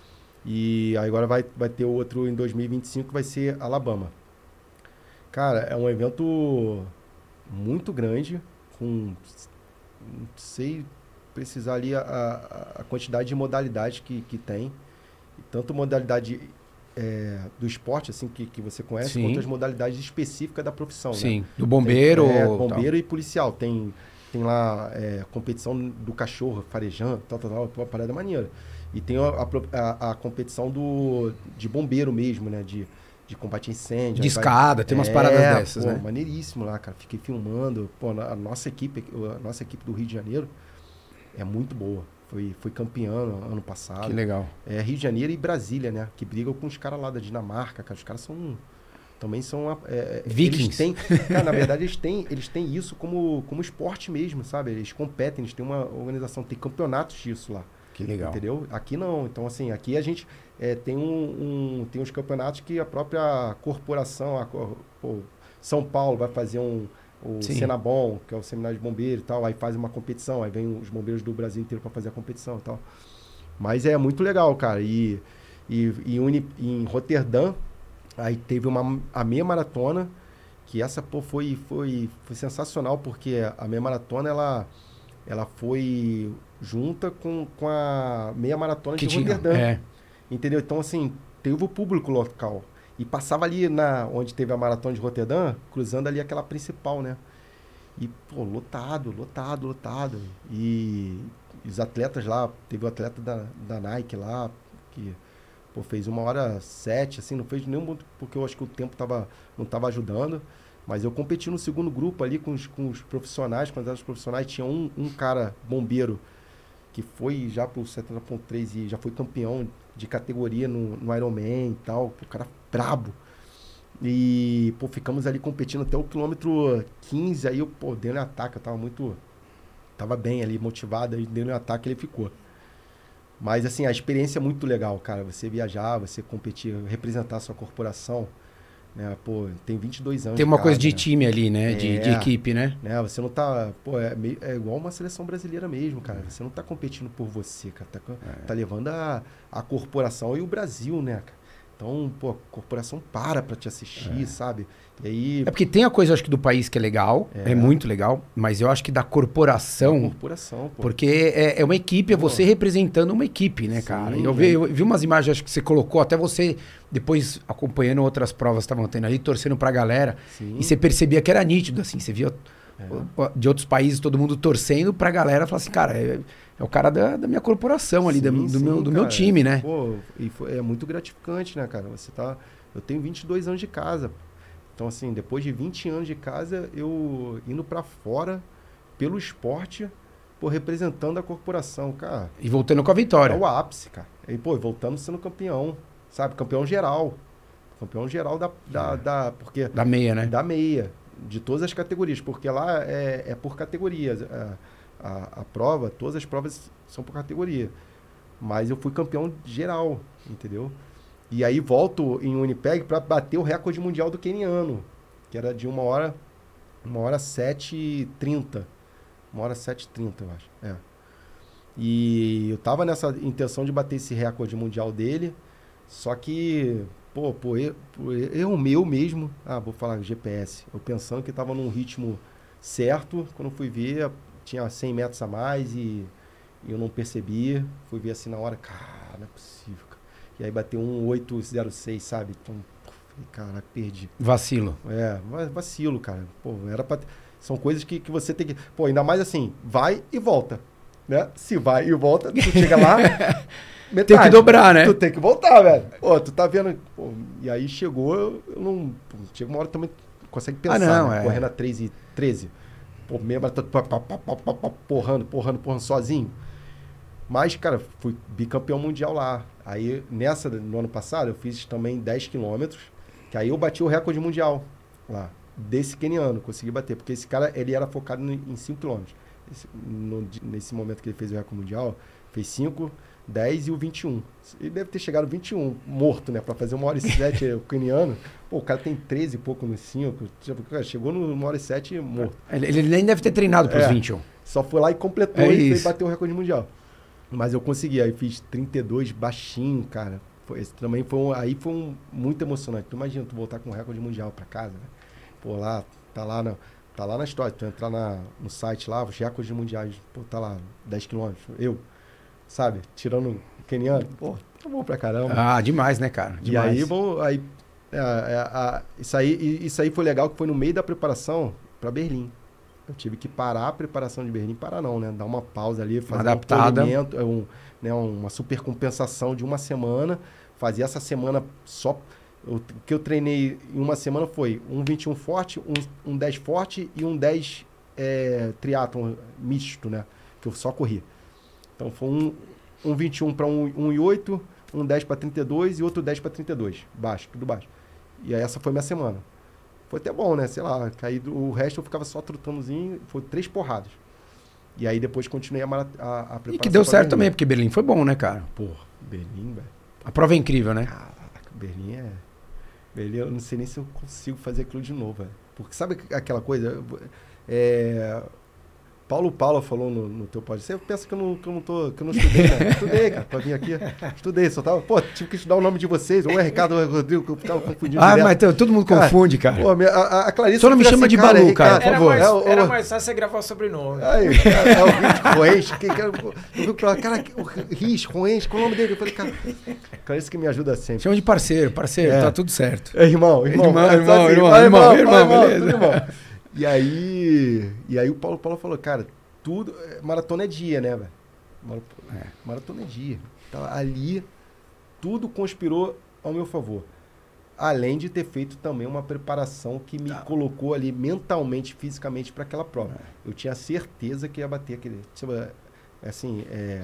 E aí agora vai, vai ter outro em dois mil e vinte e cinco, que vai ser Alabama. Cara, é um evento muito grande, com, não sei precisar ali a, a, a quantidade de modalidades que, que tem, tanto modalidade é, do esporte, assim, que, que você conhece, Sim. quanto as modalidades específicas da profissão. Sim, né? do bombeiro. Tem, é, bombeiro tal. E policial. Tem, tem lá é, competição do cachorro, farejando, tal, tal, tal, uma parada maneira. E tem a, a, a competição do, de bombeiro mesmo, né? De, de combate a incêndio. De escada, vai... tem umas paradas é, dessas, pô, né? Maneiríssimo lá, cara. Fiquei filmando. Pô, a nossa equipe, a nossa equipe do Rio de Janeiro é muito boa. Foi, foi campeã ano passado. Que legal. É Rio de Janeiro e Brasília, né? Que brigam com os caras lá da Dinamarca, cara. Os caras são... Também são... É, Vikings. Eles têm, cara, na verdade, eles têm, eles têm isso como, como esporte mesmo, sabe? Eles competem, eles têm uma organização, tem campeonatos disso lá. Que legal. Entendeu? Aqui não. Então, assim, aqui a gente é, tem, um, um, tem uns campeonatos que a própria corporação, a, pô, São Paulo vai fazer um... o Sim. Senabom, que é o seminário de bombeiro e tal, aí faz uma competição, aí vem os bombeiros do Brasil inteiro para fazer a competição e tal. Mas é muito legal, cara. E, e, e uni, em Roterdã, aí teve uma, a meia maratona, que essa pô, foi, foi, foi sensacional, porque a meia maratona, ela, ela foi junta com, com a meia maratona que de tinha, Roterdã. É. Entendeu? Então, assim, teve o público local. E passava ali na, onde teve a Maratona de Roterdã, cruzando ali aquela principal, né? E, pô, lotado, lotado, lotado. E, e os atletas lá, teve o atleta da, da Nike lá, que pô, fez uma hora sete, assim, não fez nenhum, porque eu acho que o tempo tava, não estava ajudando. Mas eu competi no segundo grupo ali com os, com os profissionais, com os profissionais. Tinha um, um cara, bombeiro, que foi já pro setenta ponto três e já foi campeão de categoria no, no Ironman e tal. O cara brabo. E, pô, ficamos ali competindo até o quilômetro quinze. Aí eu, pô, dei um ataque. Eu tava muito... Tava bem ali, motivado. Aí dei um ataque e ele ficou. Mas, assim, a experiência é muito legal, cara. Você viajar, você competir, representar a sua corporação... Né? Pô, tem vinte e dois anos. Tem uma de coisa casa, de né? time ali, né? É, De, de equipe, né? né? Você não tá... Pô, é, meio, é igual uma seleção brasileira mesmo, cara. Você não tá competindo por você, cara. Tá, é. tá levando a, a corporação e o Brasil, né, cara? Então, pô, a corporação para pra te assistir, é. sabe? E aí... É porque tem a coisa, acho que, do país que é legal, é, é muito legal, mas eu acho que da corporação... Da corporação, pô. Porque é, é uma equipe, é você representando uma equipe, né, cara? Sim, eu, vi, eu vi umas imagens, acho que você colocou, até você, depois, acompanhando outras provas que estavam tendo ali, torcendo pra galera, Sim. e você percebia que era nítido, assim, você via é. de outros países, todo mundo torcendo pra galera, falar assim, cara, é, é o cara da, da minha corporação ali, sim, da, do, sim, meu, do meu time, né? Pô, e foi, é muito gratificante, né, cara? Você tá... Eu tenho vinte e dois anos de casa. Então, assim, depois de vinte anos de casa, eu indo pra fora, pelo esporte, pô, representando a corporação, cara. E voltando com a vitória. É o ápice, cara. E, pô, voltando sendo campeão, sabe? Campeão geral. Campeão geral da... da, é. da porque, da meia, né? Da meia. De todas as categorias. Porque lá é, é por categorias. A, a, a prova, todas as provas são por categoria. Mas eu fui campeão geral, entendeu? E aí volto em Winnipeg para bater o recorde mundial do queniano, que era de uma hora, uma hora sete e trinta. Uma hora sete e trinta, eu acho. É. E eu tava nessa intenção de bater esse recorde mundial dele, só que, pô, por erro, por erro meu mesmo, ah, vou falar G P S, eu pensando que tava num ritmo certo, quando fui ver, tinha cem metros a mais e, e eu não percebi, fui ver assim na hora, cara, não é possível, cara. E aí bateu um oito zero seis, sabe? Então, caraca, perdi. Vacilo. É, vacilo, cara. Pô, era pra... São coisas que, que você tem que... Pô, ainda mais assim, vai e volta, né? Se vai e volta, tu chega lá... metade, tem que dobrar, né? Tu tem que voltar, velho. Pô, tu tá vendo... Pô, e aí chegou, eu, eu não... Pô, chega uma hora também consegue pensar, ah, não, né? É. Correndo a três e treze. Pô, mesmo, porrando, porrando, porrando sozinho. Mas, cara, fui bicampeão mundial lá. Aí, nessa, no ano passado, eu fiz também dez quilômetros, que aí eu bati o recorde mundial lá, desse queniano, consegui bater, porque esse cara, ele era focado no, em cinco quilômetros. Esse, no, nesse momento que ele fez o recorde mundial, fez cinco, dez e o vinte e um. Ele deve ter chegado no vinte e um, morto, né, pra fazer uma hora e sete, o queniano. Pô, o cara tem treze e pouco nos cinco, cara, chegou no uma hora e sete morto. Ele, ele nem deve ter treinado pros é, vinte e um. Só foi lá e completou é e bateu o recorde mundial. Mas eu consegui, aí fiz trinta e dois baixinho, cara. Foi, esse também foi um, aí foi um, muito emocionante. Tu imagina tu voltar com um recorde mundial pra casa, né? Pô, lá, tá lá na, tá lá na história. Tu entrar na, no site lá, os recordes mundiais, pô, tá lá, dez quilômetros. Eu, sabe, tirando o queniano, pô, tá bom pra caramba. Ah, demais, né, cara? Demais. E aí, bom, aí, é, é, a, isso aí, isso aí foi legal, que foi no meio da preparação pra Berlim. Eu tive que parar a preparação de Berlim, parar não, né? Dar uma pausa ali, fazer uma adaptada. um, um, né? uma super compensação de uma semana, fazer essa semana só... O que eu treinei em uma semana foi um vinte e um forte, um, um dez forte e um dez é, triatlon misto, né? Que eu só corri. Então foi um, um vinte e um para um, um e oito, um dez para trinta e dois e outro dez para trinta e dois. Baixo, tudo baixo. E aí essa foi minha semana. Foi até bom, né? Sei lá, caí, o resto eu ficava só trotandozinho, foi três porradas. E aí depois continuei a, a, a preparação. E que deu certo Berlim. Também, porque Berlim foi bom, né, cara? Porra, Berlim, velho. A prova é incrível, né? Caraca, Berlim é... Berlim, eu não sei nem se eu consigo fazer aquilo de novo, velho. Porque sabe aquela coisa? É... Paulo Paulo falou no, no teu podcast. Você pensa que eu não, que eu não, tô, que eu não estudei, né? Estudei, cara, pra vir aqui. Estudei, só tava... Pô, tive que estudar o nome de vocês. Ou é Ricardo ou é Rodrigo, que eu tava confundindo Ah, direto. mas t- todo mundo Cara, confunde, cara. Pô, minha- a, a Clarice... Só não me fica chama assim, de Balu, cara, por Era, favor. mais, É, o- era o- mais fácil você gravar o sobrenome. Aí, cara, é o Rich Roenche. Que, que, eu vi pra cara, o Rich Roenche, qual é o nome dele? Eu falei, cara, Clarice que me ajuda sempre. Chama de parceiro, parceiro, É. tá tudo certo. É, irmão, irmão. Irmão, é só irmão, assim, irmão, vai, irmão, vai, irmão, vai, beleza. tudo irmão. E aí, e aí o Paulo Paulo falou, cara, tudo, é, maratona é dia, né, velho? Mara- É. Maratona é dia. Então, ali, tudo conspirou ao meu favor. Além de ter feito também uma preparação que me Tá. colocou ali mentalmente, fisicamente para aquela prova. Eu tinha certeza que ia bater aquele... Tipo, assim, é...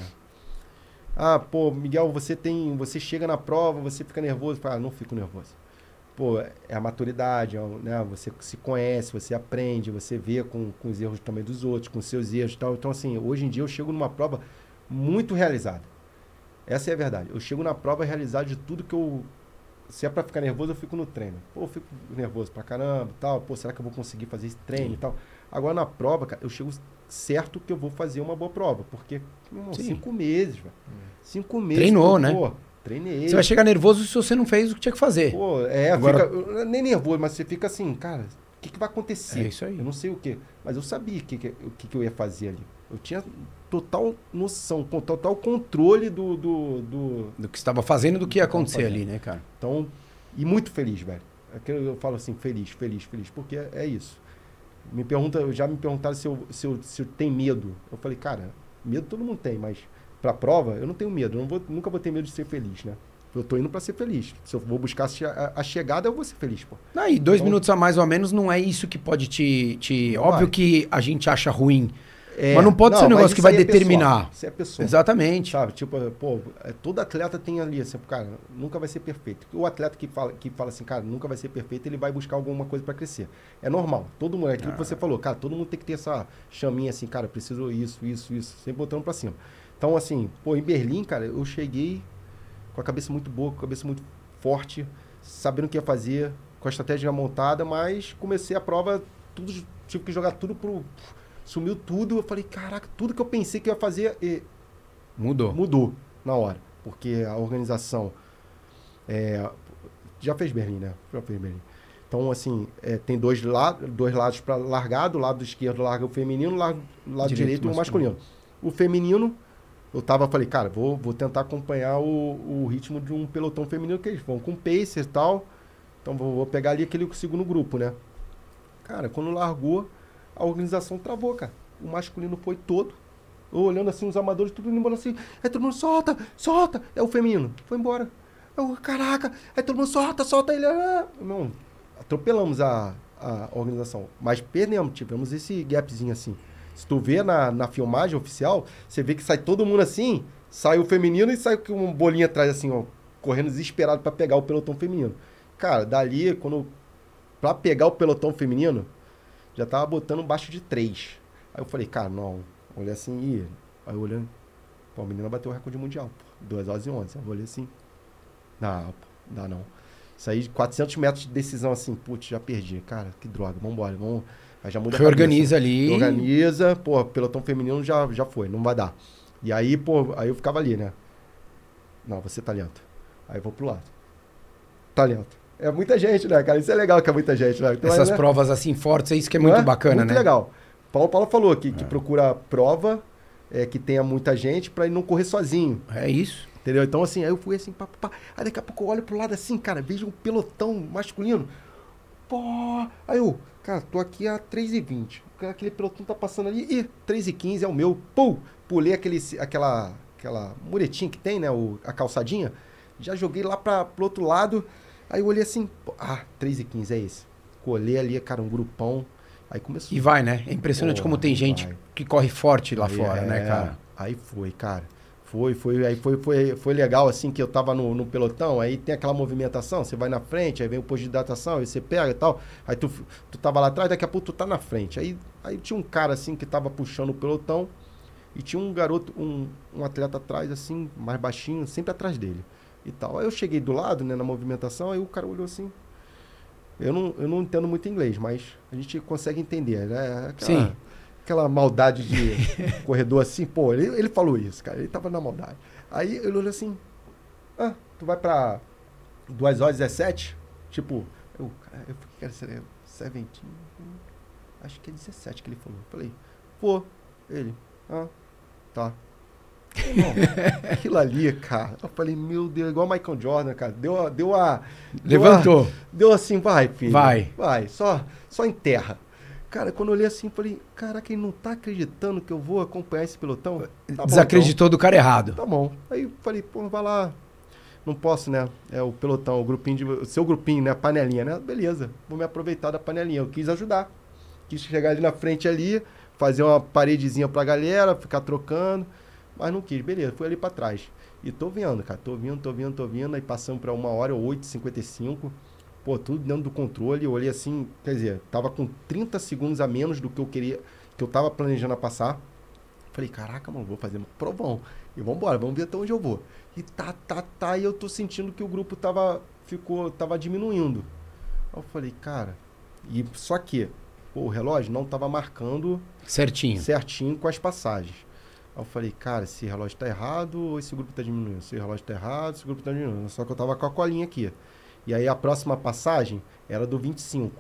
Ah, pô, Miguel, você tem... Você chega na prova, você fica nervoso. Ah, não fico nervoso. Pô, é a maturidade, é o- né? Você se conhece, você aprende, você vê com, com os erros também dos outros, com os seus erros e tal. Então, assim, hoje em dia eu chego numa prova muito realizada. Essa é a verdade. Eu chego na prova realizado de tudo que eu... Se é pra ficar nervoso, eu fico no treino. Pô, eu fico nervoso pra caramba e tal. Pô, será que eu vou conseguir fazer esse treino e tal? Agora, na prova, cara, eu chego certo que eu vou fazer uma boa prova. Porque, irmão, Sim. cinco meses, velho. Cinco meses. Treinou, pô, né? Pô, treinei. Você vai chegar nervoso se você não fez o que tinha que fazer. Pô, é, Agora- fica, nem nervoso, mas você fica assim, cara, o que, que vai acontecer? É isso aí. Eu não sei o que, mas eu sabia o que, que, o que, que eu ia fazer ali. Eu tinha total noção, com total controle do... do, do Do que você estava fazendo e do que ia Do que tava acontecer fazendo. ali, né, cara? então, e muito feliz, velho. É que eu, eu falo assim, feliz, feliz, feliz, porque é, é isso. Me pergunta, já me perguntaram se eu, se, eu, se eu tenho medo. Eu falei, cara, medo todo mundo tem, mas pra prova eu não tenho medo. Eu não vou, nunca vou ter medo de ser feliz, né? Eu tô indo pra ser feliz. Se eu vou buscar a, a chegada, eu vou ser feliz, pô. Aí, dois Então- minutos a mais ou menos não é isso que pode te... te... Não Óbvio vai. que a gente acha ruim, É, mas não pode ser um mas negócio que isso vai aí é determinar. pessoal, Isso é pessoal. Exatamente. Sabe, tipo, pô, é, todo atleta tem ali, assim, cara, nunca vai ser perfeito. O atleta que fala, que fala assim, cara, nunca vai ser perfeito, ele vai buscar alguma coisa pra crescer. É normal. Todo mundo, é aquilo que você falou, cara, todo mundo tem que ter essa chaminha assim, cara, preciso isso, isso, isso, sempre botando pra cima. Então, assim, pô, em Berlim, cara, eu cheguei com a cabeça muito boa, com a cabeça muito forte, sabendo o que ia fazer, com a estratégia montada, mas comecei a prova, tudo, tive que jogar tudo pro... Sumiu tudo, eu falei, caraca, tudo que eu pensei que eu ia fazer... E, Mudou. mudou na hora, porque a organização é, já fez Berlim, né? Já fez Berlim. Então, assim, é, tem dois, la dois lados para largar, do lado esquerdo larga o feminino, do lado, lado Direito, direito, o masculino. masculino. O feminino, eu tava, falei, cara, vou, vou tentar acompanhar o, o ritmo de um pelotão feminino, que eles vão com pacer e tal, então vou, vou pegar ali aquele segundo grupo, né? Cara, quando largou, a organização travou, cara. O masculino foi todo, eu olhando assim, os amadores, tudo indo embora assim. Aí todo mundo, solta, solta. É o feminino, foi embora. Eu, caraca, aí todo mundo, solta, solta ele. Ah. Não, atropelamos a, a organização. Mas perdemos, tivemos esse gapzinho assim. Se tu vê na, na filmagem oficial, você vê que sai todo mundo assim, sai o feminino e sai com uma bolinha atrás assim, ó, correndo desesperado pra pegar o pelotão feminino. Cara, dali, quando... Pra pegar o pelotão feminino, já tava botando baixo de três. Aí eu falei, cara, não. Olhei assim, e aí eu olhando, pô, a menina bateu o recorde mundial, pô, duas horas e onze. Aí eu olhei assim, não, pô, dá não. Isso aí, quatrocentos metros de decisão assim, putz, já perdi. Cara, que droga, vambora, vamos... Aí já muda a Reorganiza cabeça. ali. Organiza, pô, pelotão feminino já, já foi, não vai dar. E aí, pô, aí eu ficava ali, né? Não, você talento. Aí eu vou pro lado. Talento. É muita gente, né, cara? Isso é legal que é muita gente, né? Então, Essas aí, né? provas assim fortes, é isso que é Não muito bacana, muito né? legal. Paulo Paulo falou que, que É. procura prova é, que tenha muita gente pra ele não correr sozinho. É isso. Entendeu? Então, assim, aí eu fui assim, pá, pá, pá. Aí daqui a pouco eu olho pro lado assim, cara, vejo um pelotão masculino. Pô! Aí eu, cara, tô aqui a três e vinte. Aquele pelotão tá passando ali. Ih, três e quinze é o meu. Pum! Pulei aquele, aquela, aquela muretinha que tem, né? O, a calçadinha. Já joguei lá pra, pro outro lado. Aí eu olhei assim, pô, ah, três e quinze é esse. Colei ali, cara, um grupão. Aí começou. E vai, né? É impressionante Porra, como tem gente vai. que corre forte lá Aí, fora, é, né, cara? Aí foi, cara. Foi, foi, aí foi, foi, foi legal, assim, que eu tava no, no pelotão, aí tem aquela movimentação, você vai na frente, aí vem o posto de hidratação, aí você pega e tal, aí tu, tu tava lá atrás, daqui a pouco tu tá na frente. Aí, aí tinha um cara, assim, que tava puxando o pelotão, e tinha um garoto, um, um atleta atrás, assim, mais baixinho, sempre atrás dele, e tal. Aí eu cheguei do lado, né, na movimentação, aí o cara olhou assim, eu não, eu não entendo muito inglês, mas a gente consegue entender, né? Aquela- Sim. aquela maldade de corredor assim, pô, ele, ele falou isso, cara, ele tava na maldade. Aí ele olhou assim, ah, tu vai pra duas horas e dezessete? Tipo, eu, eu fiquei, cara, dezessete, acho que é dezessete que ele falou. Eu falei, pô, ele, ah, tá. Irmão, aquilo ali, cara, eu falei, meu Deus, igual o Michael Jordan, cara, deu, deu a... Deu Levantou. A, deu assim, vai, filho. Vai. Vai, só, só enterra. Cara, quando eu olhei assim, falei, caraca, ele não tá acreditando que eu vou acompanhar esse pelotão? Tá bom, Desacreditou então. do cara errado. Tá bom. Aí falei, pô, vai lá. Não posso, né? É o pelotão, o grupinho, de, o seu grupinho, né? A panelinha, né? Beleza, vou me aproveitar da panelinha. Eu quis ajudar. Quis chegar ali na frente ali, fazer uma paredezinha pra galera, ficar trocando. Mas não quis, beleza, fui ali pra trás. E tô vendo, cara, tô vindo, tô vindo, tô vindo. Aí passamos pra uma hora, oito e cinquenta e cinco. Pô, tudo dentro do controle. Eu olhei assim, quer dizer, tava com trinta segundos a menos do que eu queria, que eu tava planejando a passar. Falei, caraca, mano, vou fazer um provão. E vambora, vamos ver até onde eu vou. E tá, tá, tá, e eu tô sentindo que o grupo tava, ficou, tava diminuindo. Aí eu falei, cara, e só que, pô, o relógio não tava marcando certinho, certinho com as passagens. Aí eu falei, cara, esse relógio tá errado ou esse grupo tá diminuindo? Esse relógio tá errado, esse grupo tá diminuindo. Só que eu tava com a colinha aqui. E aí a próxima passagem era do vinte e cinco.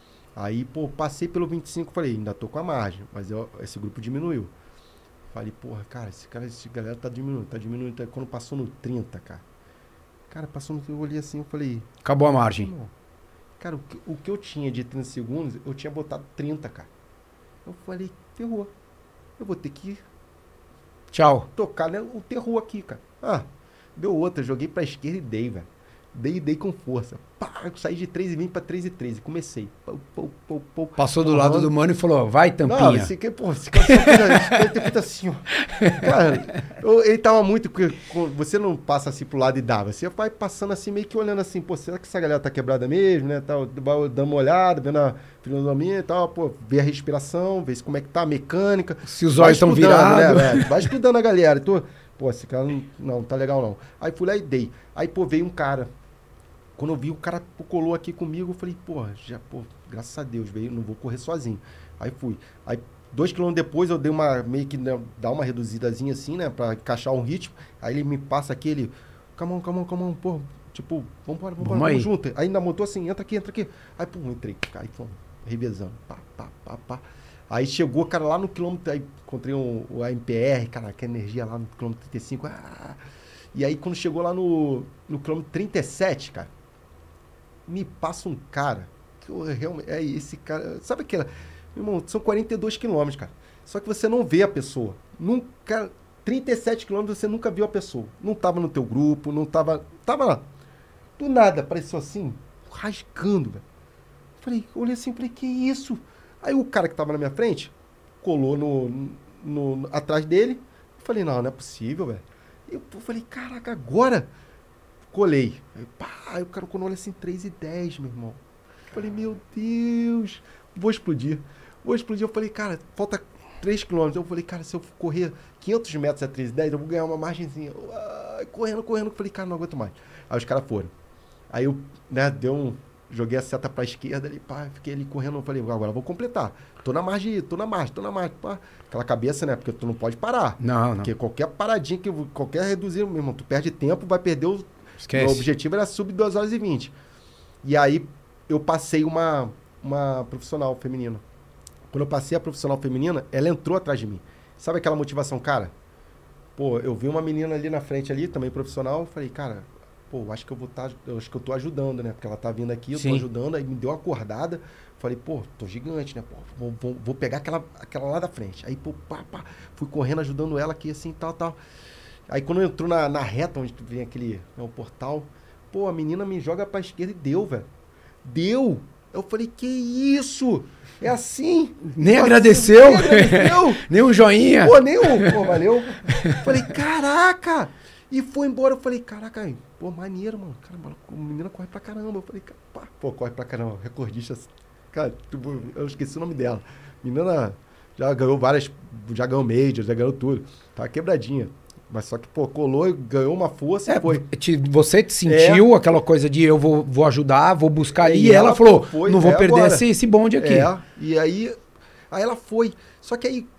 Aí, pô, passei pelo vinte e cinco, falei, ainda tô com a margem, mas eu, esse grupo diminuiu. Falei, porra, cara, esse cara, esse galera tá diminuindo, tá diminuindo. Tá, quando passou no trinta, cara. Cara, passou no... Eu olhei assim, eu falei... Acabou a margem. Não. Cara, o que, o que eu tinha de trinta segundos, eu tinha botado trinta, cara. Eu falei, ferrou. Eu vou ter que... Tchau. Tocar, né? O terror aqui, cara. Ah, deu outra, joguei pra esquerda e dei, velho. Dei, dei com força. Pá, saí de três e vinte pra três e treze. Comecei. Pô, pô, pô, pô. Passou do lado do mano e falou, vai, tampinha. Não, esse aqui, pô, esse cara tem feito assim, ó. Cara, eu, ele tava muito... Porque você não passa assim pro lado e dá. Você vai passando assim, meio que olhando assim, pô, será que essa galera tá quebrada mesmo, né? Tá, dando uma olhada, vendo a filosofia e tal, pô, ver a respiração, ver como é que tá a mecânica. Se os olhos estão virados. Né, velho? Vai estudando a galera. Tô, pô, esse cara não, não tá legal não. Aí fui lá e dei. Aí, pô, veio um cara. Quando eu vi o cara colou aqui comigo, eu falei, porra, já, pô, graças a Deus, veio, não vou correr sozinho. Aí fui. Aí, dois quilômetros depois, eu dei uma, meio que, né, dar uma reduzidazinha assim, né, pra encaixar um ritmo. Aí ele me passa aqui, ele, calma, on, calma, on, calma, on, pô, tipo, vambora, vambora, vamos, vamos junto. Aí ainda montou assim, entra aqui, entra aqui. Aí, pô, entrei, aí fomos, revezando, pá, pá, pá, pá. Aí chegou, cara, lá no quilômetro, aí encontrei um, o A M P R, cara, que energia lá no quilômetro trinta e cinco. Ah, e aí, quando chegou lá no, no quilômetro trinta e sete, cara, me passa um cara, que eu realmente, é esse cara, sabe aquela, meu irmão, são quarenta e dois quilômetros, cara, só que você não vê a pessoa, nunca, trinta e sete quilômetros você nunca viu a pessoa, não tava no teu grupo, não tava, tava lá, do nada, apareceu assim, rasgando, velho. Falei, olhei assim, falei, que isso? Aí o cara que tava na minha frente, colou no, no, no atrás dele, falei, não, não é possível, velho. Eu falei, caraca, agora... Colei. Aí, pá, aí o cara quando olha assim, três e dez, meu irmão. Eu falei, meu Deus, vou explodir. Vou explodir. Eu falei, cara, falta três quilômetros. Eu falei, cara, se eu correr quinhentos metros a três e dez, eu vou ganhar uma margenzinha. Eu, ah, correndo, correndo. Eu falei, cara, não aguento mais. Aí os caras foram. Aí eu, né, deu um... Joguei a seta pra esquerda ali, pá, fiquei ali correndo. Eu falei, agora eu vou completar. Tô na margem, tô na margem, tô na margem, pá. Aquela cabeça, né, porque tu não pode parar. Não, não. Porque qualquer paradinha, que qualquer reduzir, meu irmão, tu perde tempo, vai perder o... Esquece. O objetivo era sub duas horas e vinte. E aí eu passei uma, uma profissional feminina. Quando eu passei a profissional feminina, ela entrou atrás de mim. Sabe aquela motivação, cara? Pô, eu vi uma menina ali na frente ali, também profissional, falei, cara, pô, acho que eu vou estar, tá, acho que eu tô ajudando, né? Porque ela tá vindo aqui, eu Sim. tô ajudando, aí me deu uma acordada, falei, pô, tô gigante, né? Pô, vou, vou, vou pegar aquela, aquela lá da frente. Aí, pô, pá, pá, fui correndo, ajudando ela aqui, assim, tal, tal. Aí quando entrou na, na reta, onde vem aquele, né, o portal, pô, a menina me joga pra esquerda e deu, velho. Deu! Eu falei, que isso? É assim? Nem assim, agradeceu? Nem agradeceu? Nem um joinha? Pô, nem um, pô, valeu. Falei, caraca! E foi embora, eu falei, caraca, pô, maneiro, mano. Caramba, a menina corre pra caramba. Eu falei, pá, pô, corre pra caramba, recordista. Cara, eu esqueci o nome dela. Menina já ganhou várias, já ganhou majors, já ganhou tudo. Tava quebradinha. Mas só que, pô, colou e ganhou uma força é, e foi. Te, você te sentiu é. aquela coisa de eu vou, vou ajudar, vou buscar. E, e ela, ela falou, foi, não vou é perder esse, esse bonde aqui. É, e aí, Aí ela foi. Só que aí,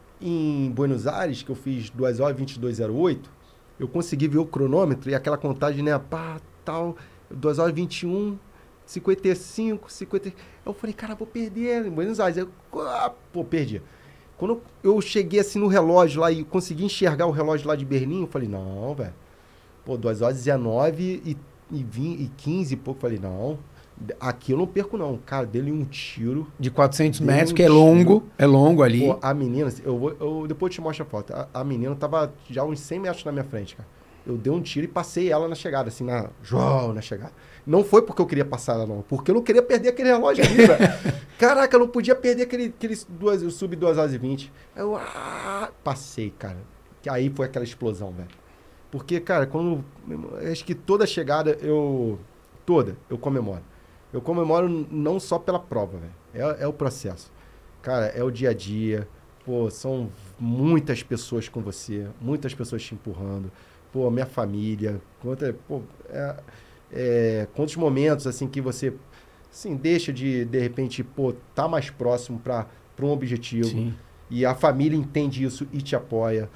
em Buenos Aires, que eu fiz duas horas e vinte e dois zero oito, eu consegui ver o cronômetro e aquela contagem, né, pá, tal, duas horas e vinte e um, cinquenta e cinco, cinquenta... Eu falei, cara, vou perder em Buenos Aires. Eu, ah, pô, perdi. Quando eu cheguei assim no relógio lá e consegui enxergar o relógio lá de Berlim, eu falei, não, velho. Pô, duas horas e dezenove e, e, vinte, e quinze e pouco. Eu falei, não, aqui eu não perco não. Cara, dele um tiro. De quatrocentos metros, um que é longo. É longo ali. Pô, a menina, eu vou, eu, depois eu te mostro a foto. A, a menina tava já uns cem metros na minha frente, cara. Eu dei um tiro e passei ela na chegada, assim, na... João, na chegada. Não foi porque eu queria passar ela, não. Porque eu não queria perder aquele relógio ali, velho. Caraca, eu não podia perder aquele, aquele duas, eu subi duas horas e vinte. Eu ah, passei, cara. Que aí foi aquela explosão, velho. Porque, cara, quando... Acho que toda chegada eu... Toda, eu comemoro. Eu comemoro não só pela prova, velho. É, é o processo. Cara, é o dia a dia. Pô, são muitas pessoas com você. Muitas pessoas te empurrando. Pô, minha família. Quanta, pô, é, é, quantos momentos, assim, que você... Assim, deixa de, de repente, pô, tá mais próximo para um objetivo. Sim. E a família entende isso e te apoia.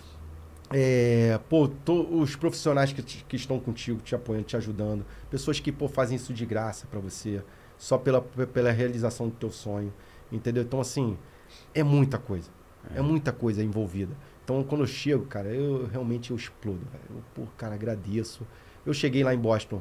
É, pô, to, os profissionais que, te, que estão contigo te apoiando, te ajudando. Pessoas que, pô, fazem isso de graça para você. Só pela, pela realização do teu sonho. Entendeu? Então, assim, é muita coisa. É, é muita coisa envolvida. Então, quando eu chego, cara, eu realmente eu explodo. Velho. Eu, pô, cara, agradeço. Eu cheguei lá em Boston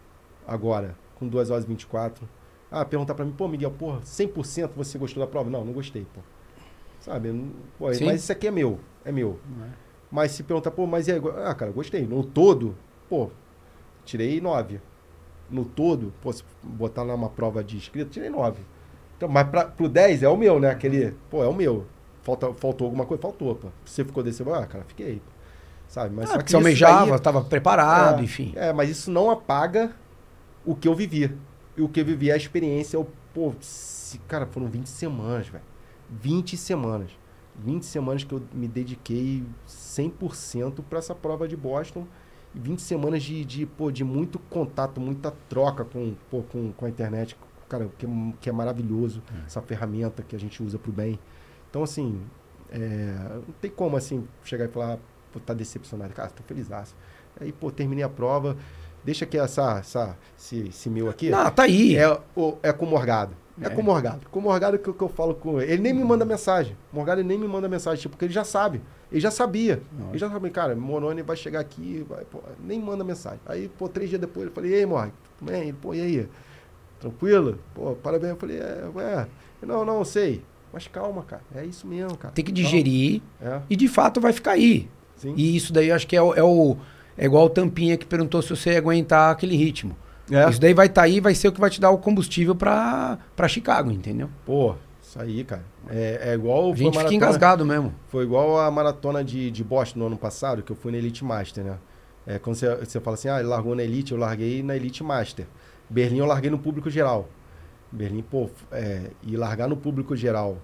agora, com duas horas e vinte e quatro. Ah, perguntar pra mim, pô, Miguel, porra, cem por cento você gostou da prova? Não, não gostei, pô. Sabe? Pô, mas isso aqui é meu, é meu. É. Mas se perguntar, pô, mas é... Ah, cara, gostei. No todo, pô, tirei nove. No todo, pô, se botar lá uma prova de escrita, tirei nove. Então, mas pra, pro dez é o meu, né? Aquele, pô, é o meu. Falta, faltou alguma coisa? Faltou, pô. Você ficou desse... Ah, cara, fiquei, pô. Sabe? Mas ah, só que você almejava, daí, estava preparado, é, enfim. É, mas isso não apaga o que eu vivi. E o que eu vivi é a experiência. Eu, pô, se, cara, foram vinte semanas, velho. vinte semanas. vinte semanas que eu me dediquei cem por cento para essa prova de Boston. vinte semanas de, de, pô, de muito contato, muita troca com, pô, com, com a internet. Cara, que, que é maravilhoso. É. Essa ferramenta que a gente usa pro bem. Então, assim, é, não tem como, assim, chegar e falar, pô, tá decepcionado. Cara, tô felizaço. Aí, pô, terminei a prova. Deixa aqui essa, essa, esse, esse meu aqui. Não, tá aí. É, o, é com o Morgado. É, é com o Morgado. Com o Morgado que, que eu falo com ele. Ele nem me manda mensagem. O Morgado nem me manda mensagem, tipo, porque ele já sabe. Ele já sabia. Nossa. Ele já sabia, cara, Moroni vai chegar aqui, vai, pô, nem manda mensagem. Aí, pô, três dias depois, eu falei, ei, Morgado, tudo bem? Ele, pô, e aí? Tranquilo? Pô, parabéns. Eu falei, é, ué, não, não, eu sei. Mas calma, cara. É isso mesmo, cara. Tem que digerir é. e, de fato, vai ficar aí. Sim. E isso daí, eu acho que é o... É o É igual o Tampinha que perguntou se você ia aguentar aquele ritmo. É. Isso daí vai estar tá aí, vai ser o que vai te dar o combustível pra, pra Chicago, entendeu? Pô, isso aí, cara. É, é igual... A gente fica engasgado mesmo. Foi igual a maratona de, de Boston no ano passado, que eu fui na Elite Master, né? É, quando você, você fala assim, ah, ele largou na Elite, eu larguei na Elite Master. Berlim eu larguei no público geral. Berlim, pô, é, e largar no público geral,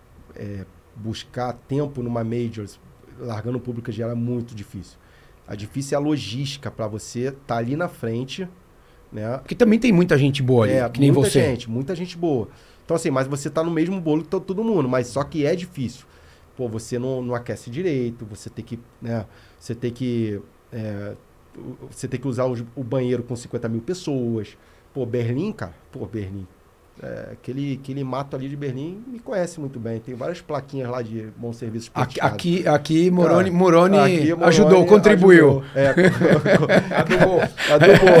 é, buscar tempo numa Majors, largando no público geral é muito difícil. A difícil é a logística para você estar tá ali na frente, né? Porque também tem muita gente boa ali, é, que nem muita você. Muita gente, muita gente boa. Então assim, mas você tá no mesmo bolo que todo mundo, mas só que é difícil. Pô, você não, não aquece direito, você tem que, né? Você tem que, é, você tem que usar o, o banheiro com cinquenta mil pessoas. Pô, Berlim, cara, pô, Berlim. É, aquele, aquele mato ali de Berlim me conhece muito bem. Tem várias plaquinhas lá de bom serviço. Aqui, aqui, aqui Moroni, Cara, Moroni, aqui Moroni ajudou, contribuiu. Ajudou. É, adubou. Adubou.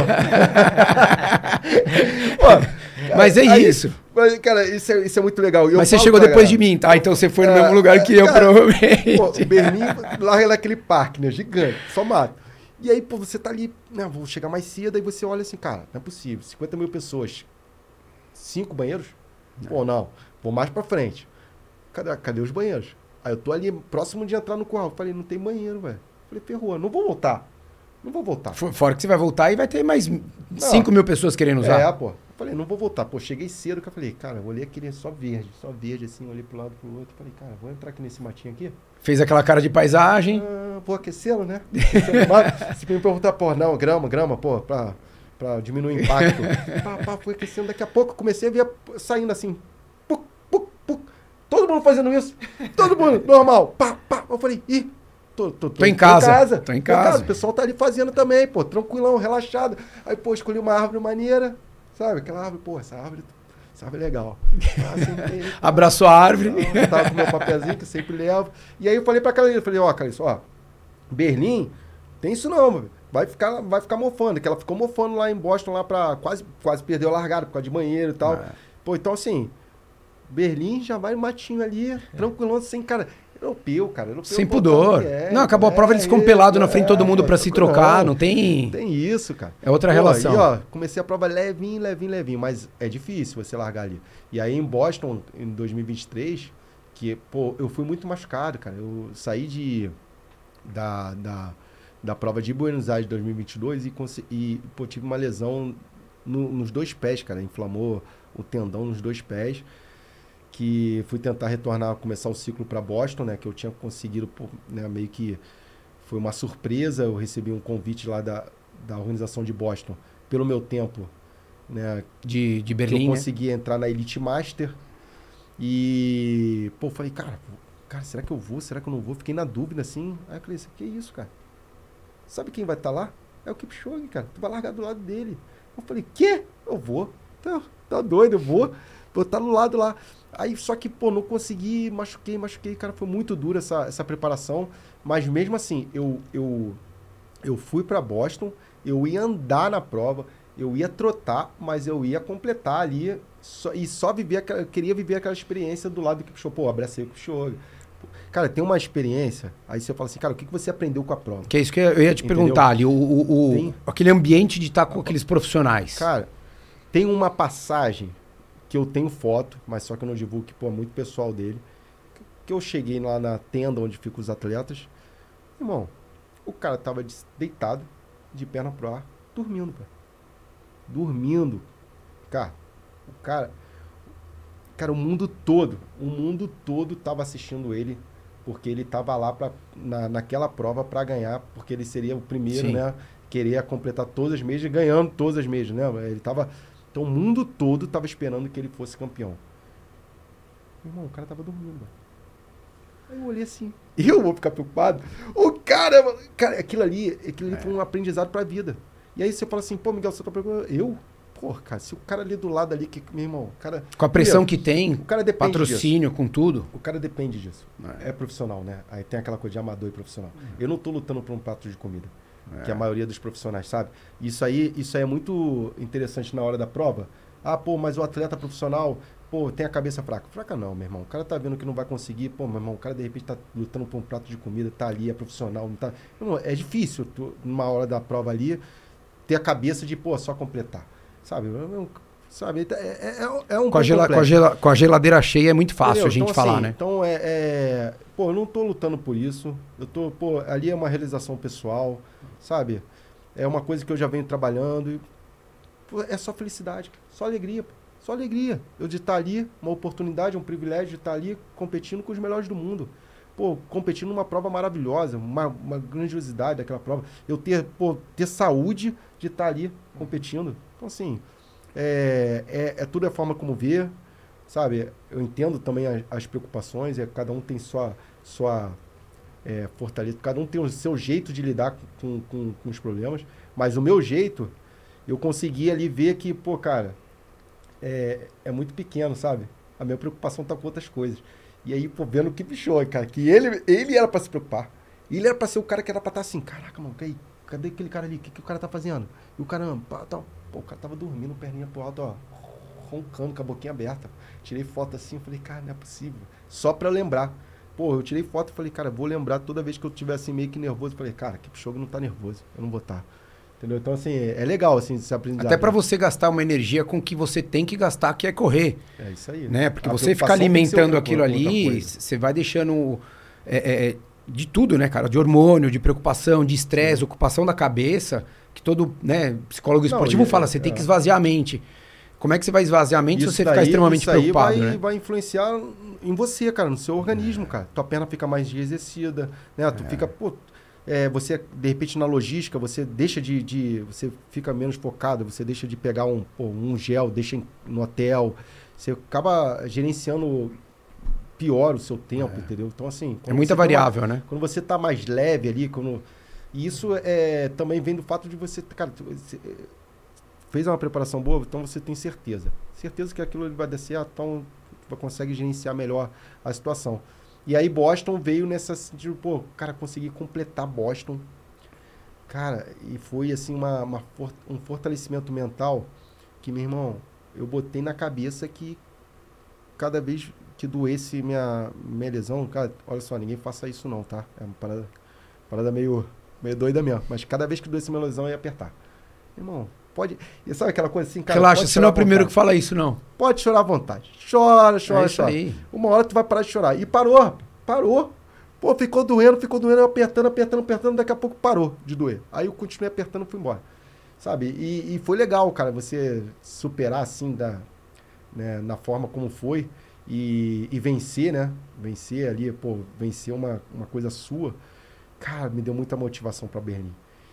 Pô, mas é aí, isso. Mas, cara, isso é, isso é muito legal. Eu mas você chegou depois galera, de mim, tá? Então você foi no é, mesmo lugar que eu, cara, provavelmente. Pô, Berlim, lá é naquele parque, né? Gigante, só mato. E aí, pô, você tá ali, né? Vou chegar mais cedo, aí você olha assim, cara, não é possível. cinquenta mil pessoas. Cinco banheiros? Não. Pô, não. Vou mais pra frente. Cadê, cadê os banheiros? Aí eu tô ali, próximo de entrar no curral. Falei, não tem banheiro, velho. Falei, ferrou, não vou voltar. Não vou voltar. Fora que você vai voltar e vai ter mais cinco mil pessoas querendo usar. É, pô. Falei, não vou voltar. Pô, cheguei cedo que eu falei, cara, eu olhei aquele só verde, só verde, assim, olhei pro lado, pro outro. Falei, cara, vou entrar aqui nesse matinho aqui. Fez aquela cara de paisagem. Ah, vou aquecê-lo, né? Se me perguntar, pô, não, grama, grama, pô, pra... Pra diminuir o impacto. pá, pá, fui aquecendo. Daqui a pouco comecei a ver saindo assim. Puc, puc, puc. Todo todo mundo fazendo isso. Todo mundo, normal. Pá, pá. Eu falei, ih, tô, tô, tô, tô em casa. Tô em casa. Tô em casa. O pessoal tá ali fazendo também, pô, tranquilão, relaxado. Aí, pô, escolhi uma árvore maneira, sabe? Aquela árvore, pô, essa árvore, essa árvore é legal. Assim, abraçou a árvore. Eu tava com meu papelzinho, que eu sempre levo. E aí eu falei pra Clarice, eu falei, ó, Clarice, ó, Berlim, tem isso não, mano. Vai ficar, vai ficar mofando, que ela ficou mofando lá em Boston, lá pra quase, quase perdeu a largada por causa de banheiro e tal. É. Pô, então assim, Berlim já vai no matinho ali, tranquilão, sem, cara, europeu, cara. Europeu sem pudor. É, não, acabou é, a prova, eles ficam pelados é, na frente de todo mundo é, pra se trocar, não, não tem... Não tem isso, cara. É outra Pô, relação. E ó, comecei a prova levinho, levinho, levinho, mas é difícil você largar ali. E aí em Boston, em dois mil e vinte e três, que, pô, eu fui muito machucado, cara. Eu saí de... da... da da prova de Buenos Aires de dois mil e vinte e dois e, e pô, tive uma lesão no, nos dois pés, cara. Inflamou o tendão nos dois pés. Que fui tentar retornar, começar o ciclo para Boston, né? Que eu tinha conseguido, pô, né, meio que foi uma surpresa. Eu recebi um convite lá da, da organização de Boston, pelo meu tempo, né? De, de Berlim, que eu consegui né? entrar na Elite Master. E, pô, falei, cara, cara, será que eu vou? Será que eu não vou? Fiquei na dúvida, assim. Aí eu falei, que isso, cara? Sabe quem vai estar tá lá? É o Kipchoge, cara. Tu vai largar do lado dele. Eu falei, quê? Eu vou. Tá, tá doido, eu vou. Vou estar tá do lado lá. Aí, só que, pô, não consegui, machuquei, machuquei. Cara, foi muito dura essa, essa preparação. Mas mesmo assim, eu, eu, eu fui para Boston, eu ia andar na prova, eu ia trotar, mas eu ia completar ali. Só, e só viver aquela, eu queria viver aquela experiência do lado do Kipchoge. Pô, abracei o Kipchoge. Cara, tem uma experiência, aí você fala assim, cara, o que você aprendeu com a prova? Que é isso que eu ia te Entendeu? perguntar ali, o, o, o aquele ambiente de estar com aqueles profissionais. Cara, tem uma passagem que eu tenho foto, mas só que eu não divulgo, que pô, é muito pessoal dele, que eu cheguei lá na tenda onde ficam os atletas, irmão, o cara tava deitado, de perna pro ar, dormindo, pô. Dormindo. Cara, o cara... Cara, o mundo todo, o mundo todo tava assistindo ele, porque ele tava lá pra, na, naquela prova para ganhar, porque ele seria o primeiro, Sim. né? Queria completar todas as mesas, ganhando todas as mesas, né? Ele tava... Então o mundo todo tava esperando que ele fosse campeão. Irmão, o cara tava dormindo. Aí eu olhei assim, eu vou ficar preocupado? O cara, cara, aquilo ali, aquilo ali é. foi um aprendizado pra vida. E aí você fala assim, pô, Miguel, você tá preocupado? Eu? Pô, cara, se o cara ali do lado ali, que, meu irmão, o cara... Com a pressão que tem, o cara depende patrocínio, disso. com tudo. O cara depende disso. É. é profissional, né? Aí tem aquela coisa de amador e profissional. É. Eu não tô lutando por um prato de comida, é. que a maioria dos profissionais sabe. Isso aí, isso aí é muito interessante na hora da prova. Ah, pô, mas o atleta profissional, pô, tem a cabeça fraca. Fraca não, meu irmão. O cara tá vendo que não vai conseguir, pô, meu irmão, o cara de repente tá lutando por um prato de comida, tá ali, é profissional, não tá... Irmão, é difícil, tu, numa hora da prova ali, ter a cabeça de, pô, só completar. Sabe? Sabe? É, é, é um com, a gela, com, a gela, com a geladeira cheia é muito fácil Entendeu? a gente então, falar, assim, né? Então, é, é... Pô, eu não tô lutando por isso. Eu tô... Pô, ali é uma realização pessoal, sabe? É uma coisa que eu já venho trabalhando. E, pô, é só felicidade, só alegria. Pô. Só alegria. Eu de estar ali, uma oportunidade, um privilégio de estar ali competindo com os melhores do mundo. Pô, competindo numa prova maravilhosa, uma, uma grandiosidade daquela prova. Eu ter, pô, ter saúde de estar ali competindo. Então, assim... É, é, é tudo a forma como vê, sabe? Eu entendo também as, as preocupações, é, cada um tem sua, sua é, fortaleza, cada um tem o seu jeito de lidar com, com, com os problemas, mas o meu jeito, eu consegui ali ver que, pô, cara, é, é muito pequeno, sabe? A minha preocupação tá com outras coisas. E aí, pô, vendo o Kipchoge, cara, que ele, ele era pra se preocupar. Ele era pra ser o cara que era pra estar assim, caraca, mano, cadê, cadê aquele cara ali? O que, que o cara tá fazendo? E o caramba, pá, tal. Pô, o cara tava dormindo, perninha pro alto, ó, roncando, com a boquinha aberta. Tirei foto assim, eu falei, cara, não é possível. Só pra lembrar. Pô, eu tirei foto e falei, cara, vou lembrar toda vez que eu estiver assim meio que nervoso. Eu falei, cara, Kipchoge não tá nervoso, eu não vou estar. Entendeu? Então, assim, é legal, assim, esse aprendizado. Até pra você gastar uma energia com o que você tem que gastar, que é correr. É isso aí. Né? Porque a você ficar alimentando aquilo ali, você vai deixando... É, é, de tudo, né, cara? De hormônio, de preocupação, de estresse, ocupação da cabeça... que todo, né, psicólogo esportivo não, fala, você é, tem que esvaziar a mente. Como é que você vai esvaziar a mente isso se você daí, ficar extremamente isso preocupado, aí vai, né? vai influenciar em você, cara, no seu organismo, é. cara. Tua perna fica mais exercida, né? Tu é. fica, pô, é, você, de repente, na logística, você deixa de, de... Você fica menos focado, você deixa de pegar um, pô, um gel, deixa no hotel. Você acaba gerenciando piora o seu tempo, É. entendeu? Então, assim... É muita você tá variável, mais, né? Quando você tá mais leve ali, quando... E isso é, também vem do fato de você... Cara, você fez uma preparação boa, então você tem certeza. Certeza que aquilo vai dar certo, então você consegue gerenciar melhor a situação. E aí Boston veio nessa sentido, pô, cara, consegui completar Boston. Cara, e foi assim uma, uma for, um fortalecimento mental que, meu irmão, eu botei na cabeça que cada vez que doesse minha, minha lesão, cara, olha só, ninguém faça isso não, tá? É uma parada, parada meio, meio doida mesmo. Mas cada vez que doesse minha lesão, eu ia apertar. Irmão, pode... E sabe aquela coisa assim, cara? Relaxa, pode você não é o chorar à primeiro vontade. que fala isso, não. Pode chorar à vontade. Chora, chora, É isso chora. aí. Uma hora tu vai parar de chorar. E parou, parou. Pô, ficou doendo, ficou doendo, eu apertando, apertando, apertando, daqui a pouco parou de doer. Aí eu continuei apertando e fui embora. Sabe? E, e foi legal, cara, você superar assim da, né, na forma como foi e, e vencer, né? Vencer ali, pô, vencer uma, uma coisa sua. Cara, me deu muita motivação para Berlim.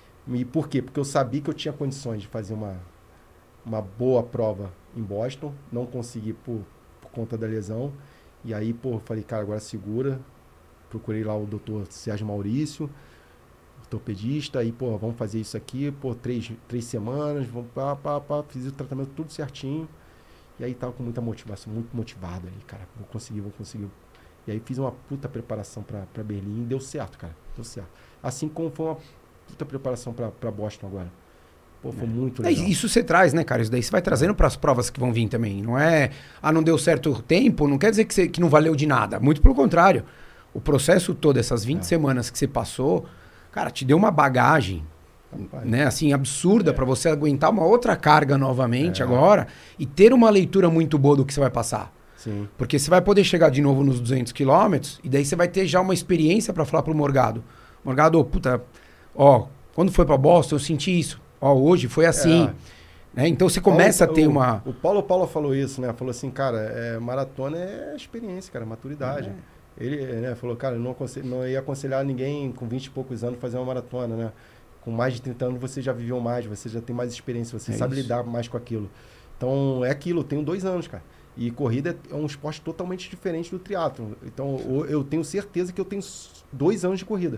E por quê? Porque eu sabia que eu tinha condições de fazer uma, uma boa prova em Boston. Não consegui por, por conta da lesão. E aí, pô, falei, cara, agora segura. Procurei lá o doutor Sérgio Maurício, ortopedista, aí, pô, vamos fazer isso aqui, pô, três, três semanas, vamos, pá, pá, pá, fiz o tratamento tudo certinho. E aí tava com muita motivação, muito motivado aí, cara, vou conseguir, vou conseguir. E aí fiz uma puta preparação pra, pra Berlim e deu certo, cara, deu certo. Assim como foi uma puta preparação pra, pra Boston agora. Pô, foi é. muito É, legal. isso você traz, né, cara? Isso daí você vai trazendo para as provas que vão vir também. Não é, ah, não deu certo o tempo, não quer dizer que, você, que não valeu de nada. Muito pelo contrário. O processo todo, essas vinte é. semanas que você passou, cara, te deu uma bagagem, Rapaz. né, assim, absurda é. para você aguentar uma outra carga novamente é. agora e ter uma leitura muito boa do que você vai passar. Sim. Porque você vai poder chegar de novo nos duzentos quilômetros e daí você vai ter já uma experiência para falar pro Morgado. Morgado, puta, ó, quando foi para Boston eu senti isso. Ó, hoje foi assim. É. Né? Então você começa Paulo, a ter o, uma... O Paulo Paulo falou isso, né? Falou assim, cara, é, maratona é experiência, cara, maturidade. É. Ele, né, falou, cara, eu não, aconselho, não ia aconselhar ninguém com vinte e poucos anos fazer uma maratona, né? Com mais de trinta anos você já viveu mais, você já tem mais experiência, você é sabe isso. lidar mais com aquilo. Então, é aquilo, eu tenho dois anos, cara. E corrida é um esporte totalmente diferente do triatlo. Então, eu tenho certeza que eu tenho dois anos de corrida.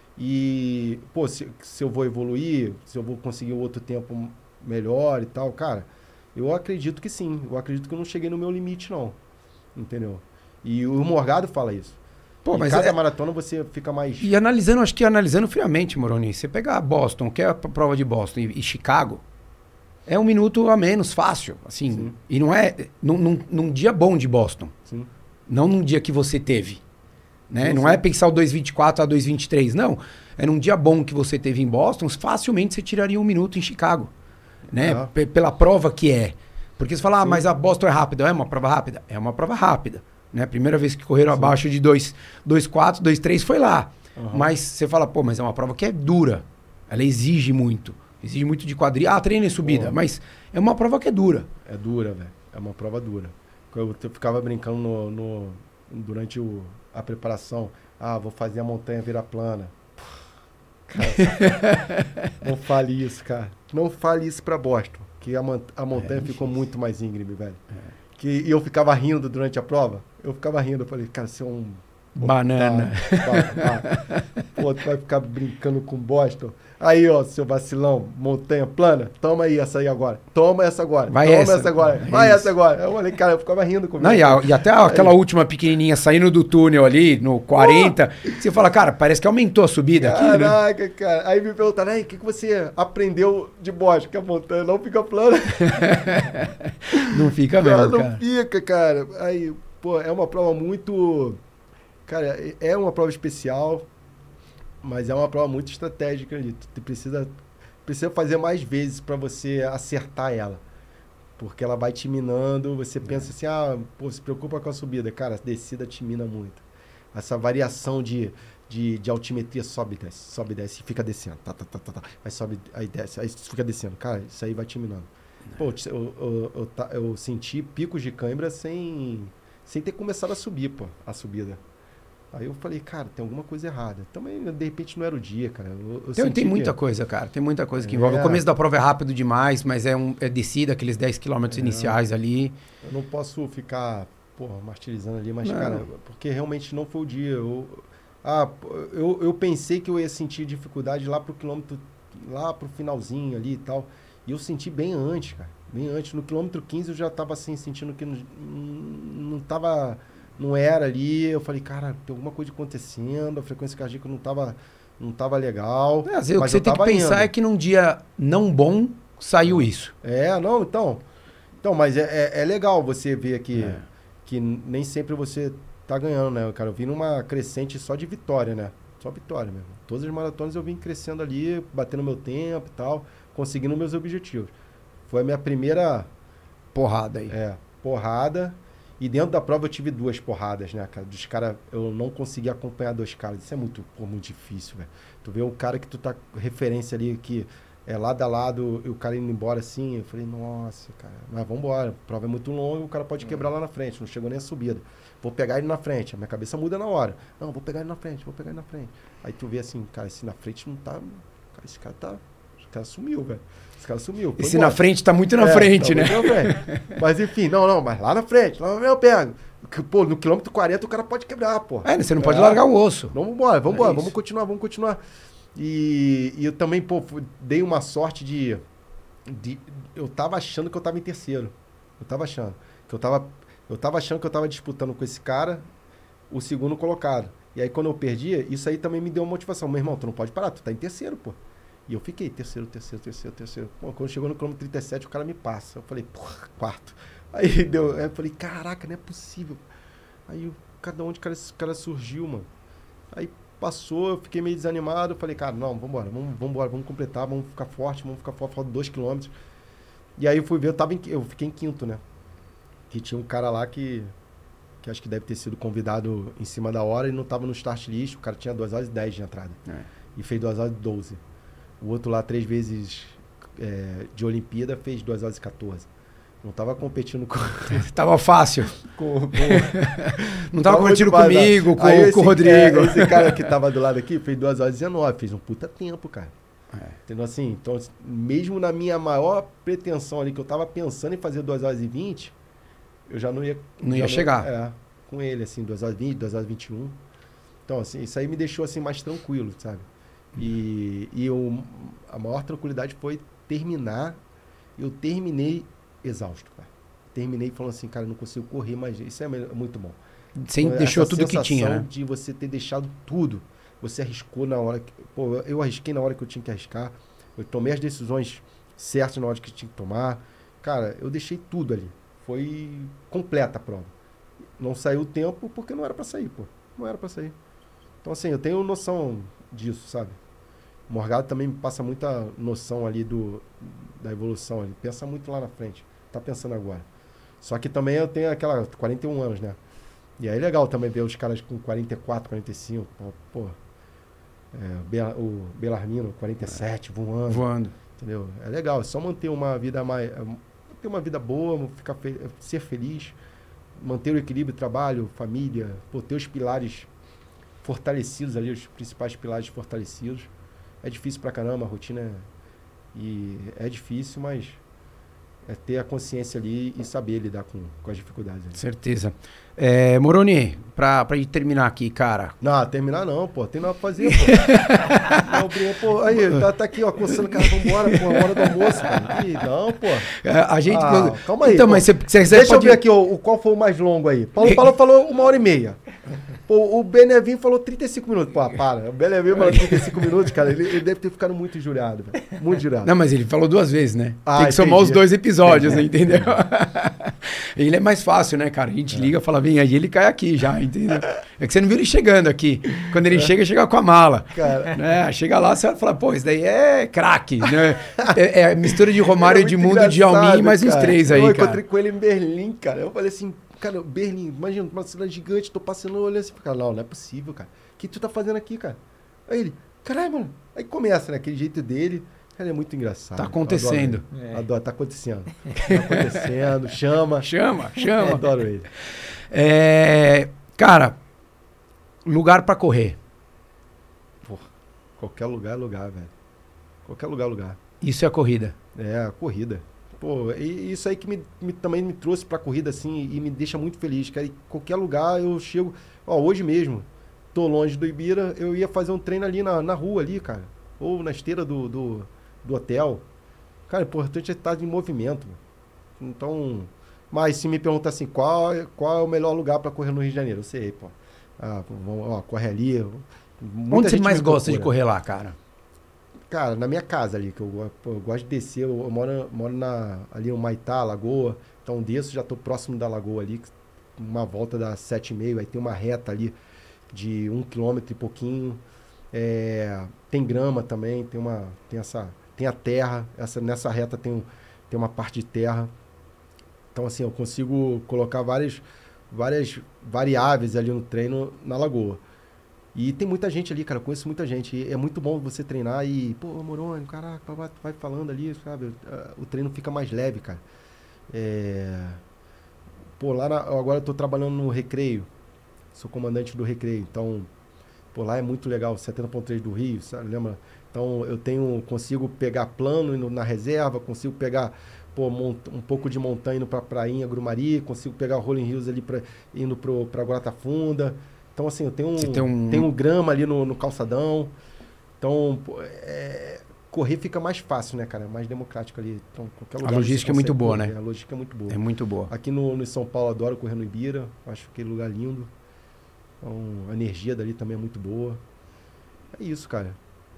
E, pô, se, se eu vou evoluir, se eu vou conseguir outro tempo melhor e tal, cara, eu acredito que sim. Eu acredito que eu não cheguei no meu limite, não. Entendeu? E o Morgado fala isso. Pô, em mas cada é... maratona você fica mais... E analisando, acho que analisando friamente, Moroni, você pegar Boston, que é a prova de Boston, e, e Chicago, é um minuto a menos, fácil. Assim, Sim. E não é... Num, num, num dia bom de Boston. Sim. Não num dia que você teve. Né? Sim, não sim. é pensar o dois vinte e quatro a dois vinte e três, não. É num dia bom que você teve em Boston, facilmente você tiraria um minuto em Chicago. Né? Ah. P- pela prova que é. Porque você fala, ah, Sim. mas a Boston é rápida. É uma prova rápida? É uma prova rápida. Né? Primeira vez que correram Sim. abaixo de dois quatro, dois três foi lá. Uhum. Mas você fala, pô, mas é uma prova que é dura. Ela exige muito. Exige muito de quadrilha. Ah, treino e subida. Pô. Mas é uma prova que é dura. É dura, velho. É uma prova dura. Eu, eu ficava brincando no, no, durante o, a preparação. Ah, vou fazer a montanha virar plana. Cara, não fale isso, cara. Não fale isso pra Boston. Que a, a montanha é, ficou muito mais íngreme, velho. É. Que eu ficava rindo durante a prova. Eu ficava rindo. Eu falei, cara, você é um... Banana. Tá, pô, tu vai ficar brincando com Boston. Aí, ó, seu vacilão, montanha plana. Toma aí essa aí agora. Toma essa agora. Vai Toma essa, essa agora. é Vai isso. essa agora. Eu falei, cara, eu ficava rindo comigo. Não, e, a, e até aquela aí. última pequenininha saindo do túnel ali, no quarenta. Oh! Você fala, cara, parece que aumentou a subida Caraca, aqui, né? Caraca, cara. Aí me perguntaram, aí, o que, que você aprendeu de Boston? Que a montanha não fica plana. Não fica mesmo, não cara. Não fica, cara. Aí, pô, é uma prova muito... Cara, é uma prova especial, mas é uma prova muito estratégica ali. Tu precisa, precisa fazer mais vezes para você acertar ela. Porque ela vai te minando, você pensa assim, ah, pô, se preocupa com a subida. Cara, a descida te mina muito. Essa variação de, de, de altimetria sobe e desce, sobe e desce, e fica descendo. Tá, tá, tá, tá, tá. Aí sobe, aí desce, aí fica descendo. Cara, isso aí vai te minando. Pô, eu, eu, eu, eu, eu senti picos de cãibra sem, sem ter começado a subir, pô, a subida. Aí eu falei, cara, tem alguma coisa errada. Também, de repente, não era o dia, cara. Eu, eu tem tem muita que... coisa, cara. Tem muita coisa que é. envolve. O começo da prova é rápido demais, mas é, um, é descida, aqueles dez quilômetros é. iniciais ali. Eu não posso ficar porra, martirizando ali, mas, Não. cara, porque realmente não foi o dia. Eu, ah, eu, eu pensei que eu ia sentir dificuldade lá pro quilômetro, lá pro finalzinho ali e tal. E eu senti bem antes, cara. Bem antes. No quilômetro quinze eu já tava assim, sentindo que não, não tava. Não era ali. Eu falei, cara, tem alguma coisa acontecendo, a frequência cardíaca não tava, não tava legal. É, às vezes, o que mas você eu tem que tava pensar indo. é que num dia não bom saiu isso. É, não, então. Então, mas é, é, é legal você ver que, É. que nem sempre você tá ganhando, né, cara? Eu vim numa crescente só de vitória, né? Só vitória mesmo. Todas as maratonas eu vim crescendo ali, batendo meu tempo e tal, conseguindo meus objetivos. Foi a minha primeira Porrada aí. é, porrada. E dentro da prova eu tive duas porradas, né, cara? Dos caras, eu não consegui acompanhar dois caras. Isso é muito, pô, muito difícil, velho. Tu vê um cara que tu tá referência ali, que é lado a lado, e o cara indo embora assim. Eu falei, nossa, cara, mas vambora. A prova é muito longa, o cara pode quebrar lá na frente. Não chegou nem a subida. Vou pegar ele na frente. A minha cabeça muda na hora. Não, vou pegar ele na frente, vou pegar ele na frente. Aí tu vê assim, cara, esse na frente não tá. Cara, esse cara tá. Esse cara sumiu, velho. Esse cara sumiu. Foi Esse embora. na frente tá muito na É, frente, tá né? muito na frente. Mas enfim, não, não, mas lá na frente, lá na frente eu pego. Que, pô, no quilômetro quarenta o cara pode quebrar, pô. É, você não pode É. largar o osso. Vamos embora, vamos embora, É vamos isso. continuar, vamos continuar. E, e eu também, pô, fui- dei uma sorte de, de. Eu tava achando que eu tava em terceiro. Eu tava achando. Que eu tava. Eu tava achando que eu tava disputando com esse cara o segundo colocado. E aí quando eu perdia, isso aí também me deu uma motivação. Meu irmão, tu não pode parar, tu tá em terceiro, pô. E eu fiquei terceiro, terceiro, terceiro, terceiro. Pô, quando chegou no quilômetro trinta e sete, o cara me passa. Eu falei, porra, quarto. Aí deu. Aí eu falei, caraca, não é possível. Aí eu, cada onde o cara, esse cara surgiu, mano. Aí passou, eu fiquei meio desanimado. Eu falei, cara, não, vambora, vamos, vambora, vamos completar, vamos ficar forte, vamos ficar forte, falta dois quilômetros. E aí eu fui ver, eu, tava em, eu fiquei em quinto, né? Que tinha um cara lá que, que acho que deve ter sido convidado em cima da hora e não tava no start list. O cara tinha duas horas e dez de entrada. É. E fez duas horas e doze. O outro lá, três vezes é, de Olimpíada, fez duas horas e quatorze. Não tava competindo com... Tava fácil. com, com Não tava muito competindo mais, comigo, não. com, Aí com o esse- Rodrigo. é, esse cara que tava do lado aqui fez duas horas e dezenove, fez um puta tempo, cara. É. Entendeu assim? Então, assim, mesmo na minha maior pretensão ali, que eu tava pensando em fazer duas horas e vinte, eu já não ia... Não já ia chegar. É, com ele, assim, duas horas e vinte, duas horas e vinte e um. Então, assim, isso aí me deixou, assim, mais tranquilo, sabe? E, e eu, a maior tranquilidade foi terminar. Eu terminei exausto, cara. Terminei falando assim, cara, eu não consigo correr mais. Isso é me- muito bom. Você Então, deixou essa tudo que tinha, sensação né? de você ter deixado tudo. Você arriscou na hora que... Pô, eu arrisquei na hora que eu tinha que arriscar. Eu tomei as decisões certas na hora que tinha que tomar. Cara, eu deixei tudo ali. Foi completa a prova. Não saiu o tempo porque não era pra sair, pô. Não era pra sair. Então, assim, eu tenho noção disso, sabe? O Morgado também me passa muita noção ali do, da evolução. Ele pensa muito lá na frente. Tá pensando agora. Só que também eu tenho aquela quarenta e um anos, né? E aí é legal também ver os caras com quarenta e quatro, quarenta e cinco. Pô, pô é, o Bela- o Belarmino, quarenta e sete, voando. Voando. Entendeu? É legal. É só manter uma vida mais... é, ter uma vida boa, ficar fe- ser feliz, manter o equilíbrio, trabalho, família, pô, ter os pilares fortalecidos ali, os principais pilares fortalecidos. É difícil pra caramba, a rotina é... E é difícil, mas é ter a consciência ali e saber lidar com, com as dificuldades. Ali. Certeza. É, Moroni, pra, pra gente terminar aqui, cara. Não, terminar não, pô. Tem nada pra fazer, pô. Não, Bruno, pô. Aí, tá, tá aqui, ó, coçando, cara, vambora, pô, hora do almoço, cara. Ih, não, pô. É, A gente. Ah, calma aí, Então, pô. mas você, você, você Deixa pode... eu ver aqui ó, o, qual foi o mais longo aí. Paulo Paulo falou uma hora e meia. Pô, o Benevinho falou trinta e cinco minutos. Pô, para. O Benevinho falou trinta e cinco minutos, cara. Ele, ele deve ter ficado muito injuriado, velho. Muito injuriado. Não, mas ele falou duas vezes, né? Ah, Tem que somar entendi. os dois episódios, entendeu? Ele é mais fácil, né, cara? A gente liga, fala, vem aí, ele cai aqui já, entendeu? É que você não viu ele chegando aqui. Quando ele chega, chega com a mala. Cara. Né? Chega lá, você fala, pô, isso daí é craque, né? É, é mistura de Romário, Era muito Edmundo, Djalmin e engraçado, mais uns cara. três aí, Eu cara. encontrei com ele em Berlim, cara. Eu falei assim, cara, Berlim, imagina, uma cidade gigante, tô passando, olhando assim, cara, não, não é possível, cara. O que tu tá fazendo aqui, cara? Aí ele, caralho, mano. Aí começa, né, aquele jeito dele. Cara, é muito engraçado. Tá Eu acontecendo. Adoro, ele. É. Adoro, tá acontecendo. Tá acontecendo, chama. Chama, Eu chama. adoro ele. É, cara, lugar pra correr. Porra, qualquer lugar é lugar, velho. Qualquer lugar é lugar. Isso é a corrida. É, a corrida. Pô, e isso aí que me, me- também me trouxe pra corrida, assim, e me deixa muito feliz, cara. Em qualquer lugar eu chego... Ó, hoje mesmo, tô longe do Ibira, eu ia fazer um treino ali na, na rua ali, cara. Ou na esteira do, do, do hotel. Cara, o importante é estar em movimento. Mano. Então... Mas se me perguntar assim, qual, é- qual é o melhor lugar pra correr no Rio de Janeiro? Eu sei, pô. Ah, vamos, ó, corre ali. Muita Onde você gente mais me gosta de procura. correr lá, cara? Cara, na minha casa ali, que eu, go- pô, eu gosto de descer, eu, eu moro, moro na, ali no Maitá, Lagoa, então desço, já tô próximo da Lagoa ali, que uma volta dá sete e meio, aí tem uma reta ali de um quilômetro e pouquinho, é, tem grama também, tem uma, tem essa, tem a terra, essa, nessa reta tem, um- tem uma parte de terra, então assim, eu consigo colocar várias, várias variáveis ali no treino na Lagoa. E tem muita gente ali, cara, eu conheço muita gente. E é muito bom você treinar e, pô, Moroni, caraca, vai, vai falando ali, sabe? Ah, o treino fica mais leve, cara. É... Pô, lá na- agora eu tô trabalhando no Recreio, sou comandante do Recreio, então, pô, lá é muito legal, setenta ponto três do Rio, sabe? Lembra? Então eu tenho, consigo pegar plano indo na reserva, consigo pegar, pô, mont- um pouco de montanha indo pra Prainha, Grumari, consigo pegar o Rolling Hills ali pra, indo pro, pra Guarata Funda. Então, assim, eu tenho Você tem um, um- tenho um grama ali no, no calçadão. Então, pô, é, correr fica mais fácil, né, cara? É mais democrático ali. Então, qualquer lugar logística você é muito consegue boa, correr, né? A logística é muito boa. É muito boa. Aqui no, no São Paulo, adoro correr no Ibira. Acho aquele lugar lindo. Então, a energia dali também é muito boa. É isso, cara.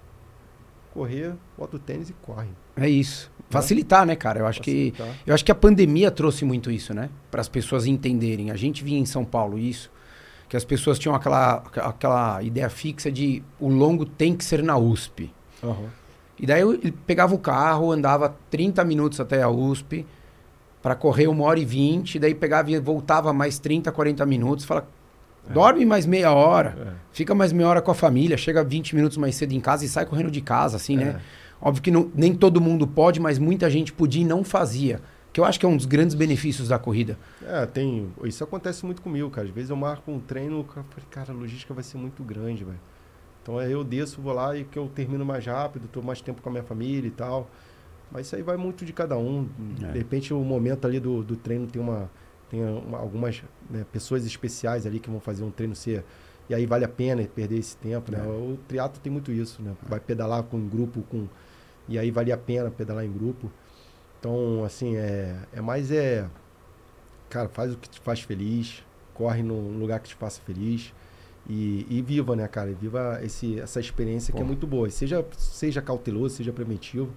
Correr, bota o tênis e corre. É isso. Facilitar, né, cara? Eu acho que Facilitar. eu acho que a pandemia trouxe muito isso, né? Para as pessoas entenderem. A gente via em São Paulo isso, que as pessoas tinham aquela aquela ideia fixa de o longo tem que ser na U S P. Aham. E daí eu ele pegava o carro, andava trinta minutos até a U S P para correr uma hora e vinte, daí pegava e voltava mais trinta, quarenta minutos, fala, dorme mais meia hora, É. fica mais meia hora com a família, chega vinte minutos mais cedo em casa e sai correndo de casa, assim, É. né? Óbvio que não- nem todo mundo pode, mas muita gente podia e não fazia. Que eu acho que é um dos grandes benefícios da corrida. É, tem. Isso acontece muito comigo, cara. Às vezes eu marco um treino, cara, eu falei, cara, a logística vai ser muito grande, velho. Então aí eu desço, vou lá e que eu termino mais rápido, tô mais tempo com a minha família e tal. Mas isso aí vai muito de cada um. É. De repente o momento ali do, do treino tem uma. Tem uma- algumas né, pessoas especiais ali que vão fazer um treino ser. E aí vale a pena perder esse tempo, né? É. O triatlo tem muito isso, né? Vai pedalar com um grupo, com. E aí vale a pena pedalar em grupo. Então, assim, é, é mais é. Cara, faz o que te faz feliz, corre num lugar que te faça feliz e, e viva, né, cara? E viva esse, essa experiência que é Pô. muito boa. E seja, seja cauteloso, seja preventivo,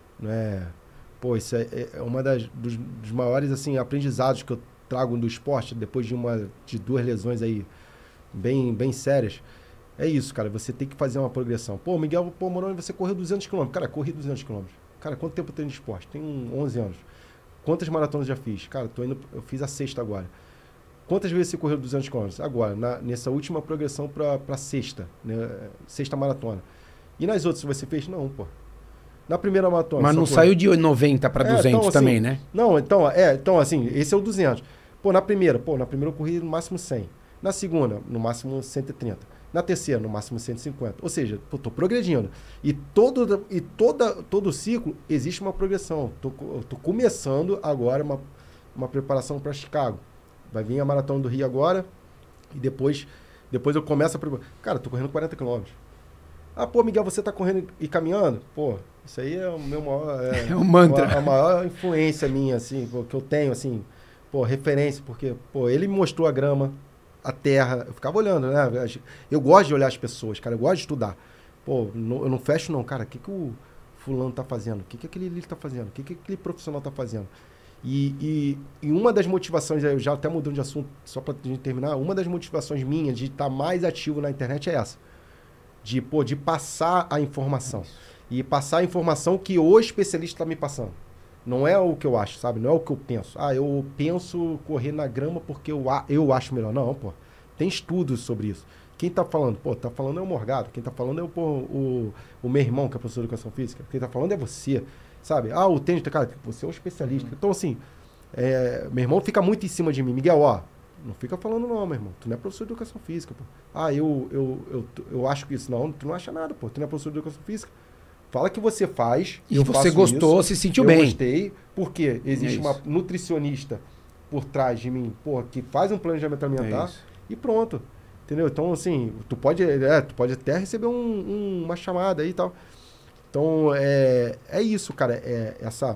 né? Pô, isso é, é uma das dos, dos maiores assim aprendizados que eu trago do esporte depois de uma de duas lesões aí bem bem sérias. É isso, cara. Você tem que fazer uma progressão. Pô, Miguel, pô, Moroni, você correu duzentos quilômetros. Cara, corri duzentos quilômetros. Cara, quanto tempo eu treino de esporte? Tenho onze anos. Quantas maratonas já fiz? Cara, tô indo, eu fiz a sexta agora. Quantas vezes você correu duzentos quilômetros? Agora, na, nessa última progressão para para sexta, né? Sexta maratona. E nas outras você fez? Não, pô. Na primeira maratona. Mas só não correu- saiu de noventa para É, duzentos então, assim, também, né? Não, então, é, então assim, esse é o duzentos. Pô, na primeira, pô, na primeira eu corri no máximo cem. Na segunda, no máximo cento e trinta. Na terceira, no máximo cento e cinquenta. Ou seja, pô, tô progredindo. E todo e toda todo ciclo existe uma progressão. Tô, co- eu tô começando agora uma, uma preparação para Chicago. Vai vir a maratona do Rio agora e depois depois eu começo a preparar. Cara, tô correndo quarenta quilômetros. Ah, pô, Miguel, você tá correndo e caminhando? Pô, isso aí é o meu maior é, É um mantra. A, a maior influência minha assim, pô, que eu tenho assim, pô, referência, porque pô, ele me mostrou a grama, a terra, eu ficava olhando, né? Eu gosto de olhar as pessoas, cara, eu gosto de estudar. Pô, não- eu não fecho não, cara, o que que o fulano tá fazendo? O que que aquele ali tá fazendo? O que que aquele profissional tá fazendo? E, e, e uma das motivações, eu já até mudando de assunto, só pra gente terminar, uma das motivações minhas de estar mais ativo na internet é essa. De, pô, de passar a informação. E passar a informação que o especialista está me passando. Não é o que eu acho, sabe? Não é o que eu penso. Ah, eu penso correr na grama porque eu, a- eu acho melhor. Não, pô. Tem estudos sobre isso. Quem tá falando? Pô, tá falando é o Morgado. Quem tá falando é o, pô, o, o meu irmão, que é professor de educação física. Quem tá falando é você, sabe? Ah, o tênis, cara, você é o especialista. Então, assim, é, meu irmão fica muito em cima de mim. Miguel, ó, não fica falando não, meu irmão. Tu não é professor de educação física, pô. Ah, eu, eu, eu, eu acho que isso. Não, tu não acha nada, pô. Tu não é professor de educação física. fala que você faz. E eu você faço gostou, isso, se sentiu eu bem. Eu gostei, porque existe É uma isso. nutricionista por trás de mim, porra, que faz um planejamento alimentar É isso. e pronto. Entendeu? Então, assim, tu pode, é, tu pode até receber um, um, uma chamada aí e tal. Então, é, é isso, cara. É essa...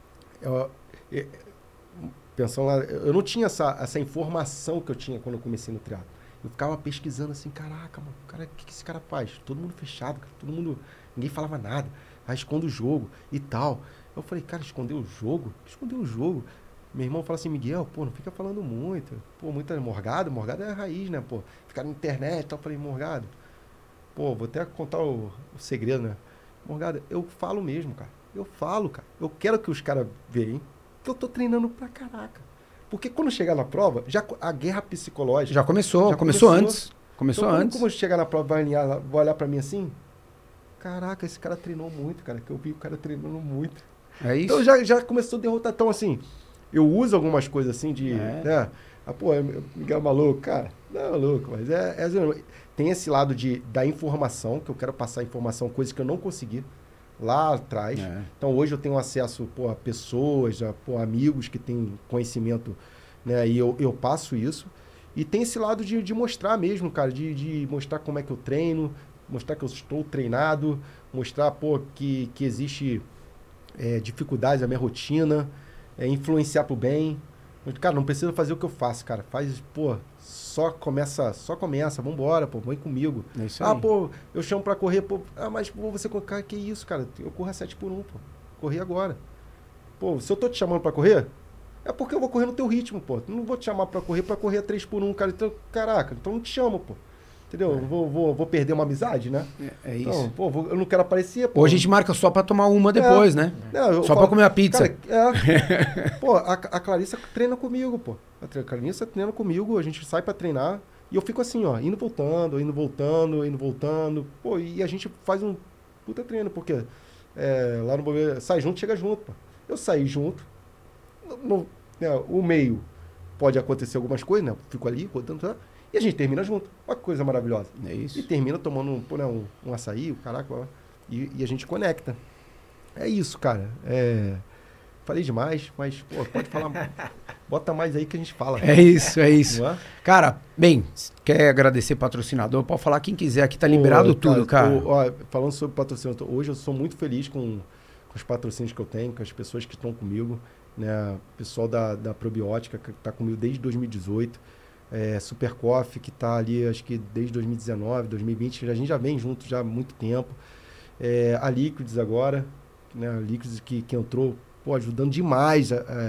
É, é, pensando lá, eu não tinha essa, essa informação que eu tinha quando eu comecei no triatlo. Eu ficava pesquisando assim, caraca, mano, cara, o que, que esse cara faz? Todo mundo fechado, cara, todo mundo... Ninguém falava nada. Aí esconde o jogo e tal. Eu falei, cara, escondeu o jogo? Escondeu o jogo? Meu irmão fala assim, Miguel, pô, não fica falando muito. Pô, muita morgado, morgado é a raiz, né, pô? Ficar na internet e tal. Eu falei, morgado, pô, vou até contar o, o segredo, né? Morgado, eu falo mesmo, cara. Eu falo, cara. Eu quero que os caras vejam que eu tô treinando pra caraca. Porque quando chegar na prova, já a guerra psicológica... Já começou, já começou, começou antes. Começou então, antes. Como eu chegar na prova, vai olhar, vai olhar pra mim assim... Caraca, esse cara treinou muito, cara. Que eu vi o cara treinando muito. É isso. Então já, já começou a derrotar. Então, assim, eu uso algumas coisas assim de... É. Né? Ah, pô, Miguel é maluco, cara. Não é maluco, mas é, é... Tem esse lado de, da informação, que eu quero passar informação, coisas que eu não consegui lá atrás. É. Então, hoje eu tenho acesso, pô, a pessoas, a pô, amigos que têm conhecimento, né? E eu, eu passo isso. E tem esse lado de, de mostrar mesmo, cara, de, de mostrar como é que eu treino, mostrar que eu estou treinado, mostrar, pô, que, que existe é, dificuldades na minha rotina, é, influenciar pro bem. Cara, não precisa fazer o que eu faço, cara. Faz, pô, só começa, só começa, vambora, pô, vem comigo. É isso ah, aí. pô, eu chamo pra correr, pô, ah, mas pô, você, cara, que isso, cara? Eu corro a sete por um, pô. Corri agora. Pô, se eu tô te chamando pra correr, é porque eu vou correr no teu ritmo, pô. Não vou te chamar pra correr, pra correr a três por um, cara. Então, caraca, então não te chamo, pô. Entendeu? É. Vou, vou, vou perder uma amizade, né? É, é isso. Então, pô, vou, eu não quero aparecer, pô. Hoje a gente marca só pra tomar uma depois, é, né? Não, só falo, pra comer a pizza. Cara, é, pô, a, a Clarissa treina comigo, pô. A Clarissa treina comigo, a gente sai pra treinar. E eu fico assim, ó, indo voltando, indo voltando, indo voltando. Pô, e a gente faz um puta treino, porque é, lá no Bombeiro, sai junto, chega junto, pô. Eu saí junto. No, no, né, o meio pode acontecer algumas coisas, né? Eu fico ali, rodando, tá? E a gente termina junto. Olha que coisa maravilhosa. É isso. E termina tomando um, pô, né, um, um açaí, o caraca, ó, e, e a gente conecta. É isso, cara. É... Falei demais, mas, pô, pode falar. Bota mais aí que a gente fala. É isso, é isso. Não é? Cara, bem, quer agradecer patrocinador? Pode falar quem quiser, aqui tá liberado Pô, tudo, cara. O, ó, falando sobre patrocínio, hoje eu sou muito feliz com, com os patrocínios que eu tenho, com as pessoas que estão comigo, né? O pessoal da, da Probiótica, que está comigo desde dois mil e dezoito. É, Super Coffee, que está ali, acho que desde dois mil e dezenove, dois mil e vinte, a gente já vem junto já há muito tempo. É, a Liquids agora, né? A Liquids que, que entrou, pô, ajudando demais a, a,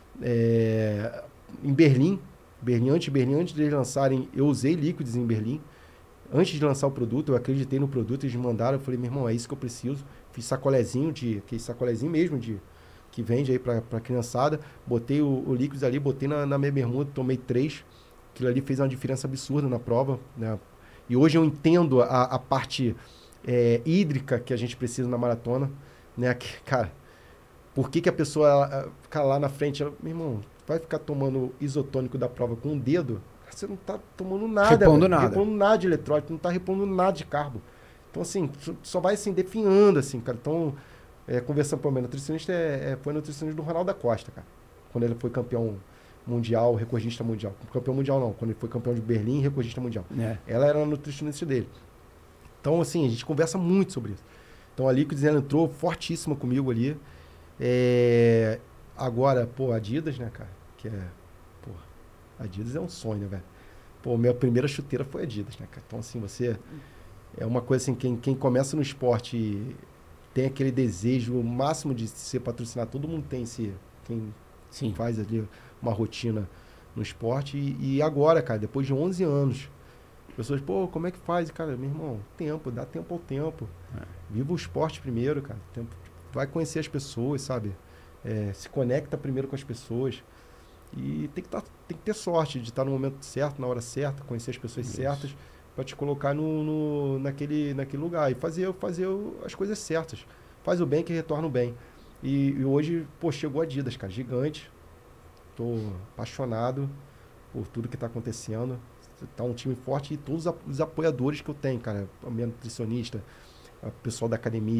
é, em Berlim. Berlim, antes de Berlim, antes de eles lançarem, eu usei Liquids em Berlim. Antes de lançar o produto, eu acreditei no produto, eles me mandaram, eu falei, meu irmão, é isso que eu preciso. Fiz sacolezinho, de, aquele sacolezinho mesmo, de, que vende aí pra, pra criançada. Botei o, o Liquids ali, botei na, na minha bermuda, tomei três. Aquilo ali fez uma diferença absurda na prova, né? E hoje eu entendo a, a parte é, hídrica que a gente precisa na maratona, né? Que, cara, por que, que a pessoa ela, fica lá na frente, ela, meu irmão, vai ficar tomando isotônico da prova com um dedo? Você não tá tomando nada, Repondo velho. nada. Repondo nada de eletrólito, não tá repondo nada de carbo. Então, assim, só vai assim, definhando, assim, cara. Então, é, conversando com o meu nutricionista, é, é, foi nutricionista do Ronaldo da Costa, cara. Quando ele foi campeão mundial, recordista mundial. Campeão mundial não, quando ele foi campeão de Berlim, recordista mundial. É. Ela era a nutricionista dele. Então, assim, a gente conversa muito sobre isso. Então, a Liquids, ela entrou fortíssima comigo ali. É... Agora, pô, Adidas, né, cara? Que é, pô, Adidas é um sonho, né, velho? Pô, minha primeira chuteira foi Adidas, né, cara? Então, assim, você... É uma coisa assim, quem, quem começa no esporte e tem aquele desejo máximo de ser patrocinado, todo mundo tem esse... Quem Sim. faz ali uma rotina no esporte. E, e agora, cara, depois de onze anos, pessoas, pô, como é que faz? Cara, meu irmão, tempo, dá tempo ao tempo. É. Viva o esporte primeiro, cara. Tempo, vai conhecer as pessoas, sabe? É, se conecta primeiro com as pessoas. E tem que, tá, tem que ter sorte de estar no momento certo, na hora certa, conhecer as pessoas Isso. certas, para te colocar no, no, naquele, naquele lugar. E fazer, fazer as coisas certas. Faz o bem que retorna o bem. E, e hoje, pô, chegou a Adidas, cara, gigante. Tô apaixonado por tudo que tá acontecendo. Tá um time forte e todos os apoiadores que eu tenho, cara. A minha nutricionista, o pessoal da academia,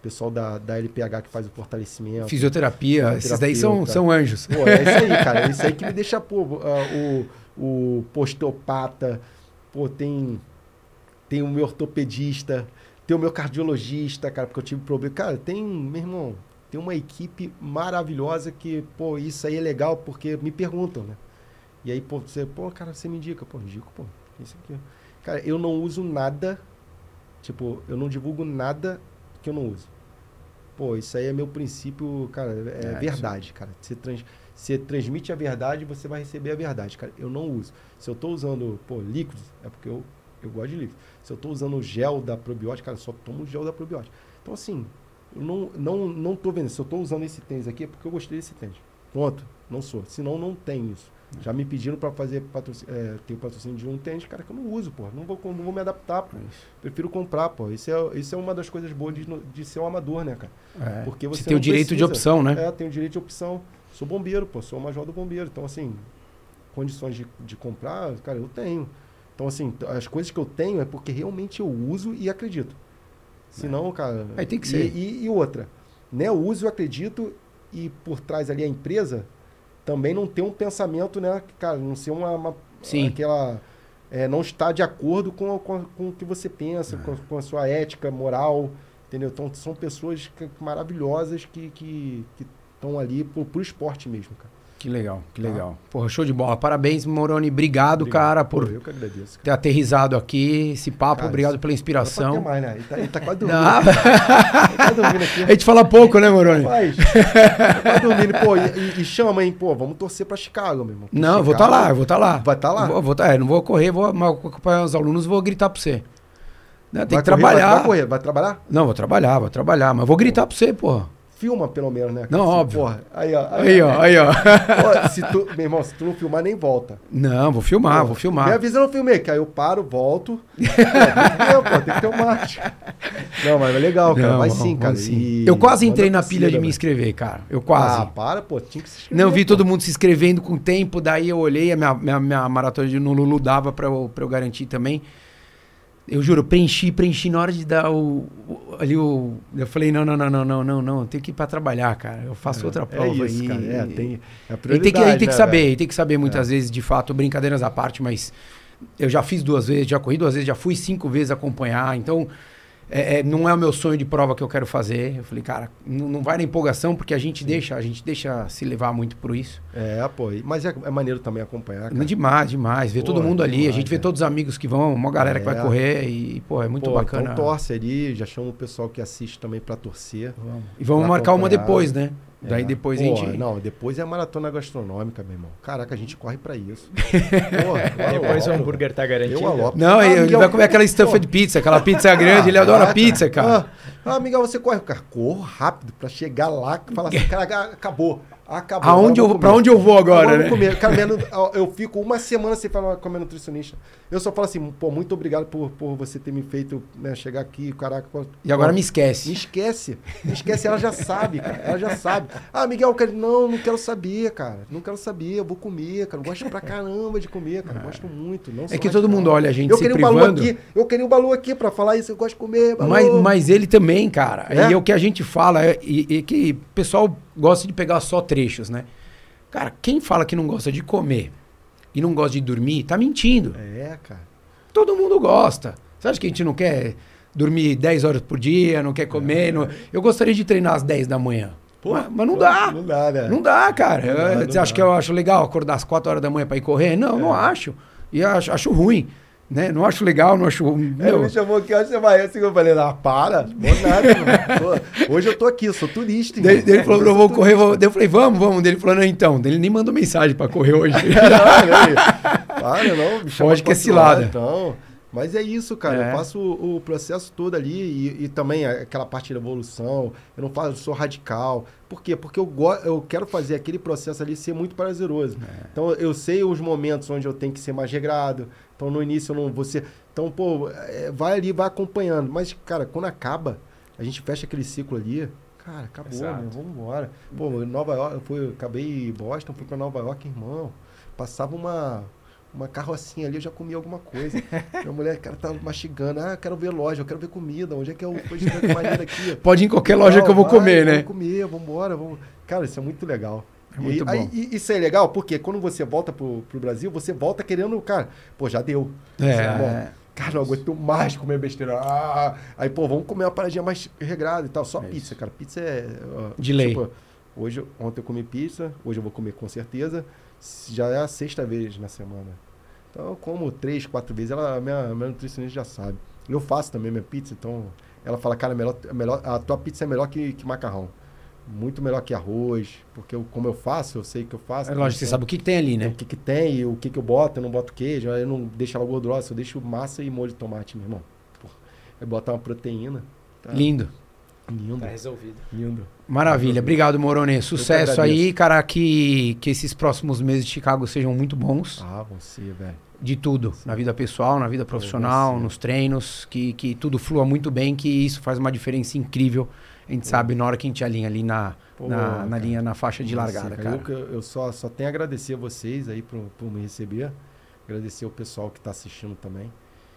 pessoal da, da L P H que faz o fortalecimento. Fisioterapia, esses daí são, são anjos. Pô, é isso aí, cara. É isso aí que me deixa, pô, uh, o, o osteopata, pô, tem, tem o meu ortopedista, tem o meu cardiologista, cara, porque eu tive problema. Cara, tem, meu irmão, tem uma equipe maravilhosa que, pô, isso aí é legal porque me perguntam, né? E aí, pô, você, pô, cara, você me indica, pô, indico, pô, isso aqui. Cara, eu não uso nada, tipo, eu não divulgo nada que eu não uso. Pô, isso aí é meu princípio, cara, é, é verdade, isso. Cara. Você, trans, você transmite a verdade, você vai receber a verdade, cara. Eu não uso. Se eu tô usando, pô, líquidos, é porque eu, eu gosto de líquidos. Se eu tô usando o gel da probiótica, cara, eu só tomo o gel da probiótica. Então, assim, eu não, não, não tô vendo. Se eu tô usando esse tênis aqui, é porque eu gostei desse tênis. Pronto, não sou. Senão, não tem isso. Já me pediram para fazer patrocínio, é, tem o patrocínio de um tênis, cara, que eu não uso, pô. Não vou, não vou me adaptar, pô. Prefiro comprar, pô. Isso é, isso é uma das coisas boas de, de ser um amador, né, cara? É. Porque você, você tem o direito precisa, de opção, né? É, tem o direito de opção. Sou bombeiro, pô. Sou major do bombeiro. Então, assim, condições de, de comprar, cara, eu tenho. Então, assim, as coisas que eu tenho é porque realmente eu uso e acredito. Senão, é. cara... Aí tem que e, ser. E, e outra, né? Eu uso e acredito e por trás ali a empresa... também não ter um pensamento, né? Cara, não ser uma... uma Sim. Aquela... É, não estar de acordo com, com, com o que você pensa, com, com a sua ética, moral, entendeu? Então, são pessoas que, maravilhosas que que estão ali pro, pro esporte mesmo, cara. Que legal, que legal. Ah. Porra, show de bola. Parabéns, Moroni. Obrigado, obrigado. cara, por Pô, eu que agradeço, cara. ter aterrizado aqui esse papo. Cara, obrigado pela inspiração. Não mais, né? Ele tá, ele tá quase dormindo. Ele tá dormindo aqui. A gente fala pouco, né, Moroni? Mas, tá dormindo. Pô, e, e chama, hein? Pô, vamos torcer pra Chicago, meu irmão. Não, Chicago, eu vou estar tá lá, eu vou estar tá lá. Vai estar tá lá? Vou, vou tá, é, não vou correr, vou, mas vou acompanhar os alunos, vou gritar pra você. Não, tem vai que correr, trabalhar. Vai, vai correr, vai trabalhar? Não, vou trabalhar, vou trabalhar, mas vou gritar pra você, porra. Filma, pelo menos, né? Não, se, óbvio. Porra, aí, ó. Aí, aí ó, aí, ó. Pô, se tu, meu irmão, se tu não filmar, nem volta. Não, vou filmar, pô, vou filmar. Me avisa, eu não filmei, que aí eu paro, volto. Pô, tem, que, pô, tem que ter um marketing. Não, mas é legal, cara. Não, vai sim, cara. Sim. E... Eu quase entrei na pilha de me inscrever, cara. Eu quase. Ah, para, pô. Tinha que se inscrever. Não, vi pô. todo mundo se inscrevendo com tempo, daí eu olhei, a minha, minha, minha maratona de no Lulu dava pra eu, pra eu garantir também. Eu juro, preenchi, preenchi na hora de dar o, o ali o... Eu falei, não, não, não, não, não, não, não, eu tenho que ir pra trabalhar, cara. Eu faço é, outra prova. É isso, e, cara. É, tem a prioridade, tem que, aí tem que né, saber, velho? tem que saber muitas é. vezes, de fato, brincadeiras à parte, mas eu já fiz duas vezes, já corri duas vezes, já fui cinco vezes acompanhar, então... É, é, não é o meu sonho de prova que eu quero fazer. Eu falei, cara, não, não vai na empolgação, porque a gente deixa, a gente deixa se levar muito por isso. É, pô, mas é, é maneiro também acompanhar, cara. Demais, demais. Ver pô, todo mundo ali, demais, a gente vê é. todos os amigos que vão, uma galera é. que vai correr e, pô, é muito pô, bacana. Então torce ali, já chama o pessoal que assiste também pra torcer. Vamos. E vamos marcar uma depois, né? É. Daí depois Pô, a gente... Não, depois é a maratona gastronômica, meu irmão. Caraca, a gente corre pra isso. Porra, depois o hambúrguer tá garantido. Eu não, ah, ele Miguel, vai comer aquela stuffed pizza, aquela pizza grande, ah, ele adora ah, pizza, cara. Ah, ah, Miguel, você corre. Cara, corro rápido pra chegar lá e falar assim, cara, acabou. Acabou. Aonde eu, pra onde eu vou agora, né? Comer. Cara, eu fico uma semana sem falar com a minha nutricionista. Eu só falo assim, pô, muito obrigado por, por você ter me feito né, chegar aqui, caraca. E agora pô, me esquece. Me esquece. Me esquece, ela já sabe, cara. Ela já sabe. Ah, Miguel, eu quero... não, não quero saber, cara. Não quero saber, eu vou comer, cara. Eu gosto pra caramba de comer, cara. Eu gosto muito. Não é que todo mundo olha a gente eu se queria privando. O Balu aqui, eu queria o Balu aqui pra falar isso, eu gosto de comer, Balu. Mas, mas ele também, cara. É? E é o que a gente fala, é, e, e que o pessoal gosta de pegar só trechos, né? Cara, quem fala que não gosta de comer e não gosta de dormir, tá mentindo. É, cara. Todo mundo gosta. Você acha que a gente não quer dormir dez horas por dia, não quer comer? É, não... Eu gostaria de treinar às dez da manhã. Pô, mas, mas não pô, dá. Não dá, né? Não dá, cara. Não dá, Você não acha dá. que eu acho legal acordar às quatro horas da manhã pra ir correr? Não, é. não acho. E acho, acho ruim. Né? Não acho legal, não acho... Ele me chamou aqui, onde você vai? Assim, eu falei, não, para, vou nada. Tô, hoje eu tô aqui, eu sou turista. Daí, daí ele falou, eu vou correr, vou... Daí eu falei, vamos, vamos. Daí ele falou, não, então. Daí ele nem mandou mensagem pra correr hoje. não, para, não. Me chama acho que é cilada. Então, mas é isso, cara. É. Eu faço o, o processo todo ali e, e também aquela parte da evolução. Eu não faço, eu sou radical. Por quê? Porque eu, go eu quero fazer aquele processo ali ser muito prazeroso. É. Então, eu sei os momentos onde eu tenho que ser mais regrado. Então, no início eu não vou ser... Então, pô, é, vai ali, vai acompanhando. Mas, cara, quando acaba, a gente fecha aquele ciclo ali. Cara, acabou, né? Vamos embora. Pô, em Nova York, eu, fui, eu acabei em Boston, fui pra Nova York, irmão. Passava uma... uma carrocinha ali, eu já comi alguma coisa. Minha mulher, cara, tá mastigando. Ah, eu quero ver loja, eu quero ver comida. Onde é que é o restaurante maneiro aqui? Pode ir em qualquer loja Não, que eu vou vai, comer, né? Vamos comer, vamos embora. Vamos... Cara, isso é muito legal. É muito e, bom. Aí, e isso é legal porque quando você volta pro, pro Brasil, você volta querendo, cara, pô, já deu. É. Bom, cara, não aguento mais comer besteira. Ah, aí, pô, vamos comer uma paradinha mais regrada e tal. Só É pizza, isso. cara. Pizza é... Uh, De lei. Tipo, hoje, ontem eu comi pizza, hoje eu vou comer com certeza. Já é a sexta vez na semana. Então eu como três, quatro vezes. Ela, minha, minha nutricionista já sabe. Eu faço também minha pizza, então ela fala, cara, melhor, melhor, a tua pizza é melhor que, que macarrão. Muito melhor que arroz, porque eu, como eu faço, eu sei que eu faço. É lógico, você sabe o que, que tem ali, né? O que, que tem, e o que, que eu boto, eu não boto queijo, eu não deixo ela gordurosa, eu deixo massa e molho de tomate, meu irmão. Porra, eu boto uma proteína. Tá? Lindo. Lindo. Tá resolvido. Lindo. Maravilha. Obrigado, Moroni. Sucesso agradeço. aí, cara. Que, que esses próximos meses de Chicago sejam muito bons. Ah, você, velho. De tudo. Na vida pessoal, na vida profissional, você. nos treinos. Que, que tudo flua muito bem, que isso faz uma diferença incrível. A gente Pô. sabe na hora que a gente alinha ali na, Pô, na, na cara. linha, na faixa de largada, Você, cara. Eu, eu só, só tenho a agradecer a vocês aí por, por me receber. Agradecer o pessoal que está assistindo também.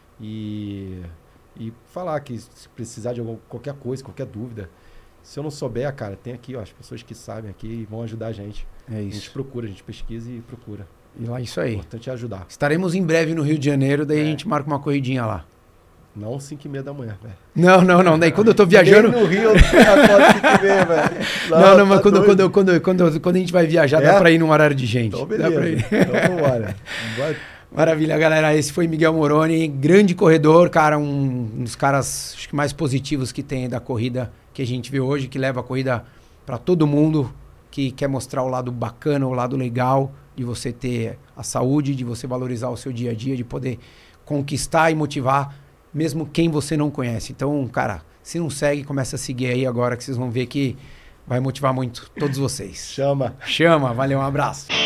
E, e falar que se precisar de algum, qualquer coisa, qualquer dúvida. Se eu não souber, cara, tem aqui ó, as pessoas que sabem aqui e vão ajudar a gente. É A gente isso. procura, a gente pesquisa e procura. E lá, isso O aí. importante é ajudar. Estaremos em breve no Rio de Janeiro, daí É. a gente marca uma corridinha lá. Não cinco e meia da manhã, velho. Não, não, não. Daí quando eu tô viajando. Nem no Rio, eu acordo cinco e meia, velho. Não, não, mas tá quando, doido. quando, eu- quando, eu- quando, eu- quando a gente vai viajar, É? dá pra ir num horário de gente. Então, Dá pra ir. beleza. Então, vambora. Vambora. Maravilha, galera. Esse foi Miguel Moroni, grande corredor, cara, um, um dos caras acho que mais positivos que tem da corrida que a gente vê hoje, que leva a corrida para todo mundo, que quer mostrar o lado bacana, o lado legal de você ter a saúde, de você valorizar o seu dia a dia, de poder conquistar e motivar mesmo quem você não conhece. Então, cara, se não segue, começa a seguir aí agora que vocês vão ver que vai motivar muito todos vocês. Chama. Chama, valeu, um abraço.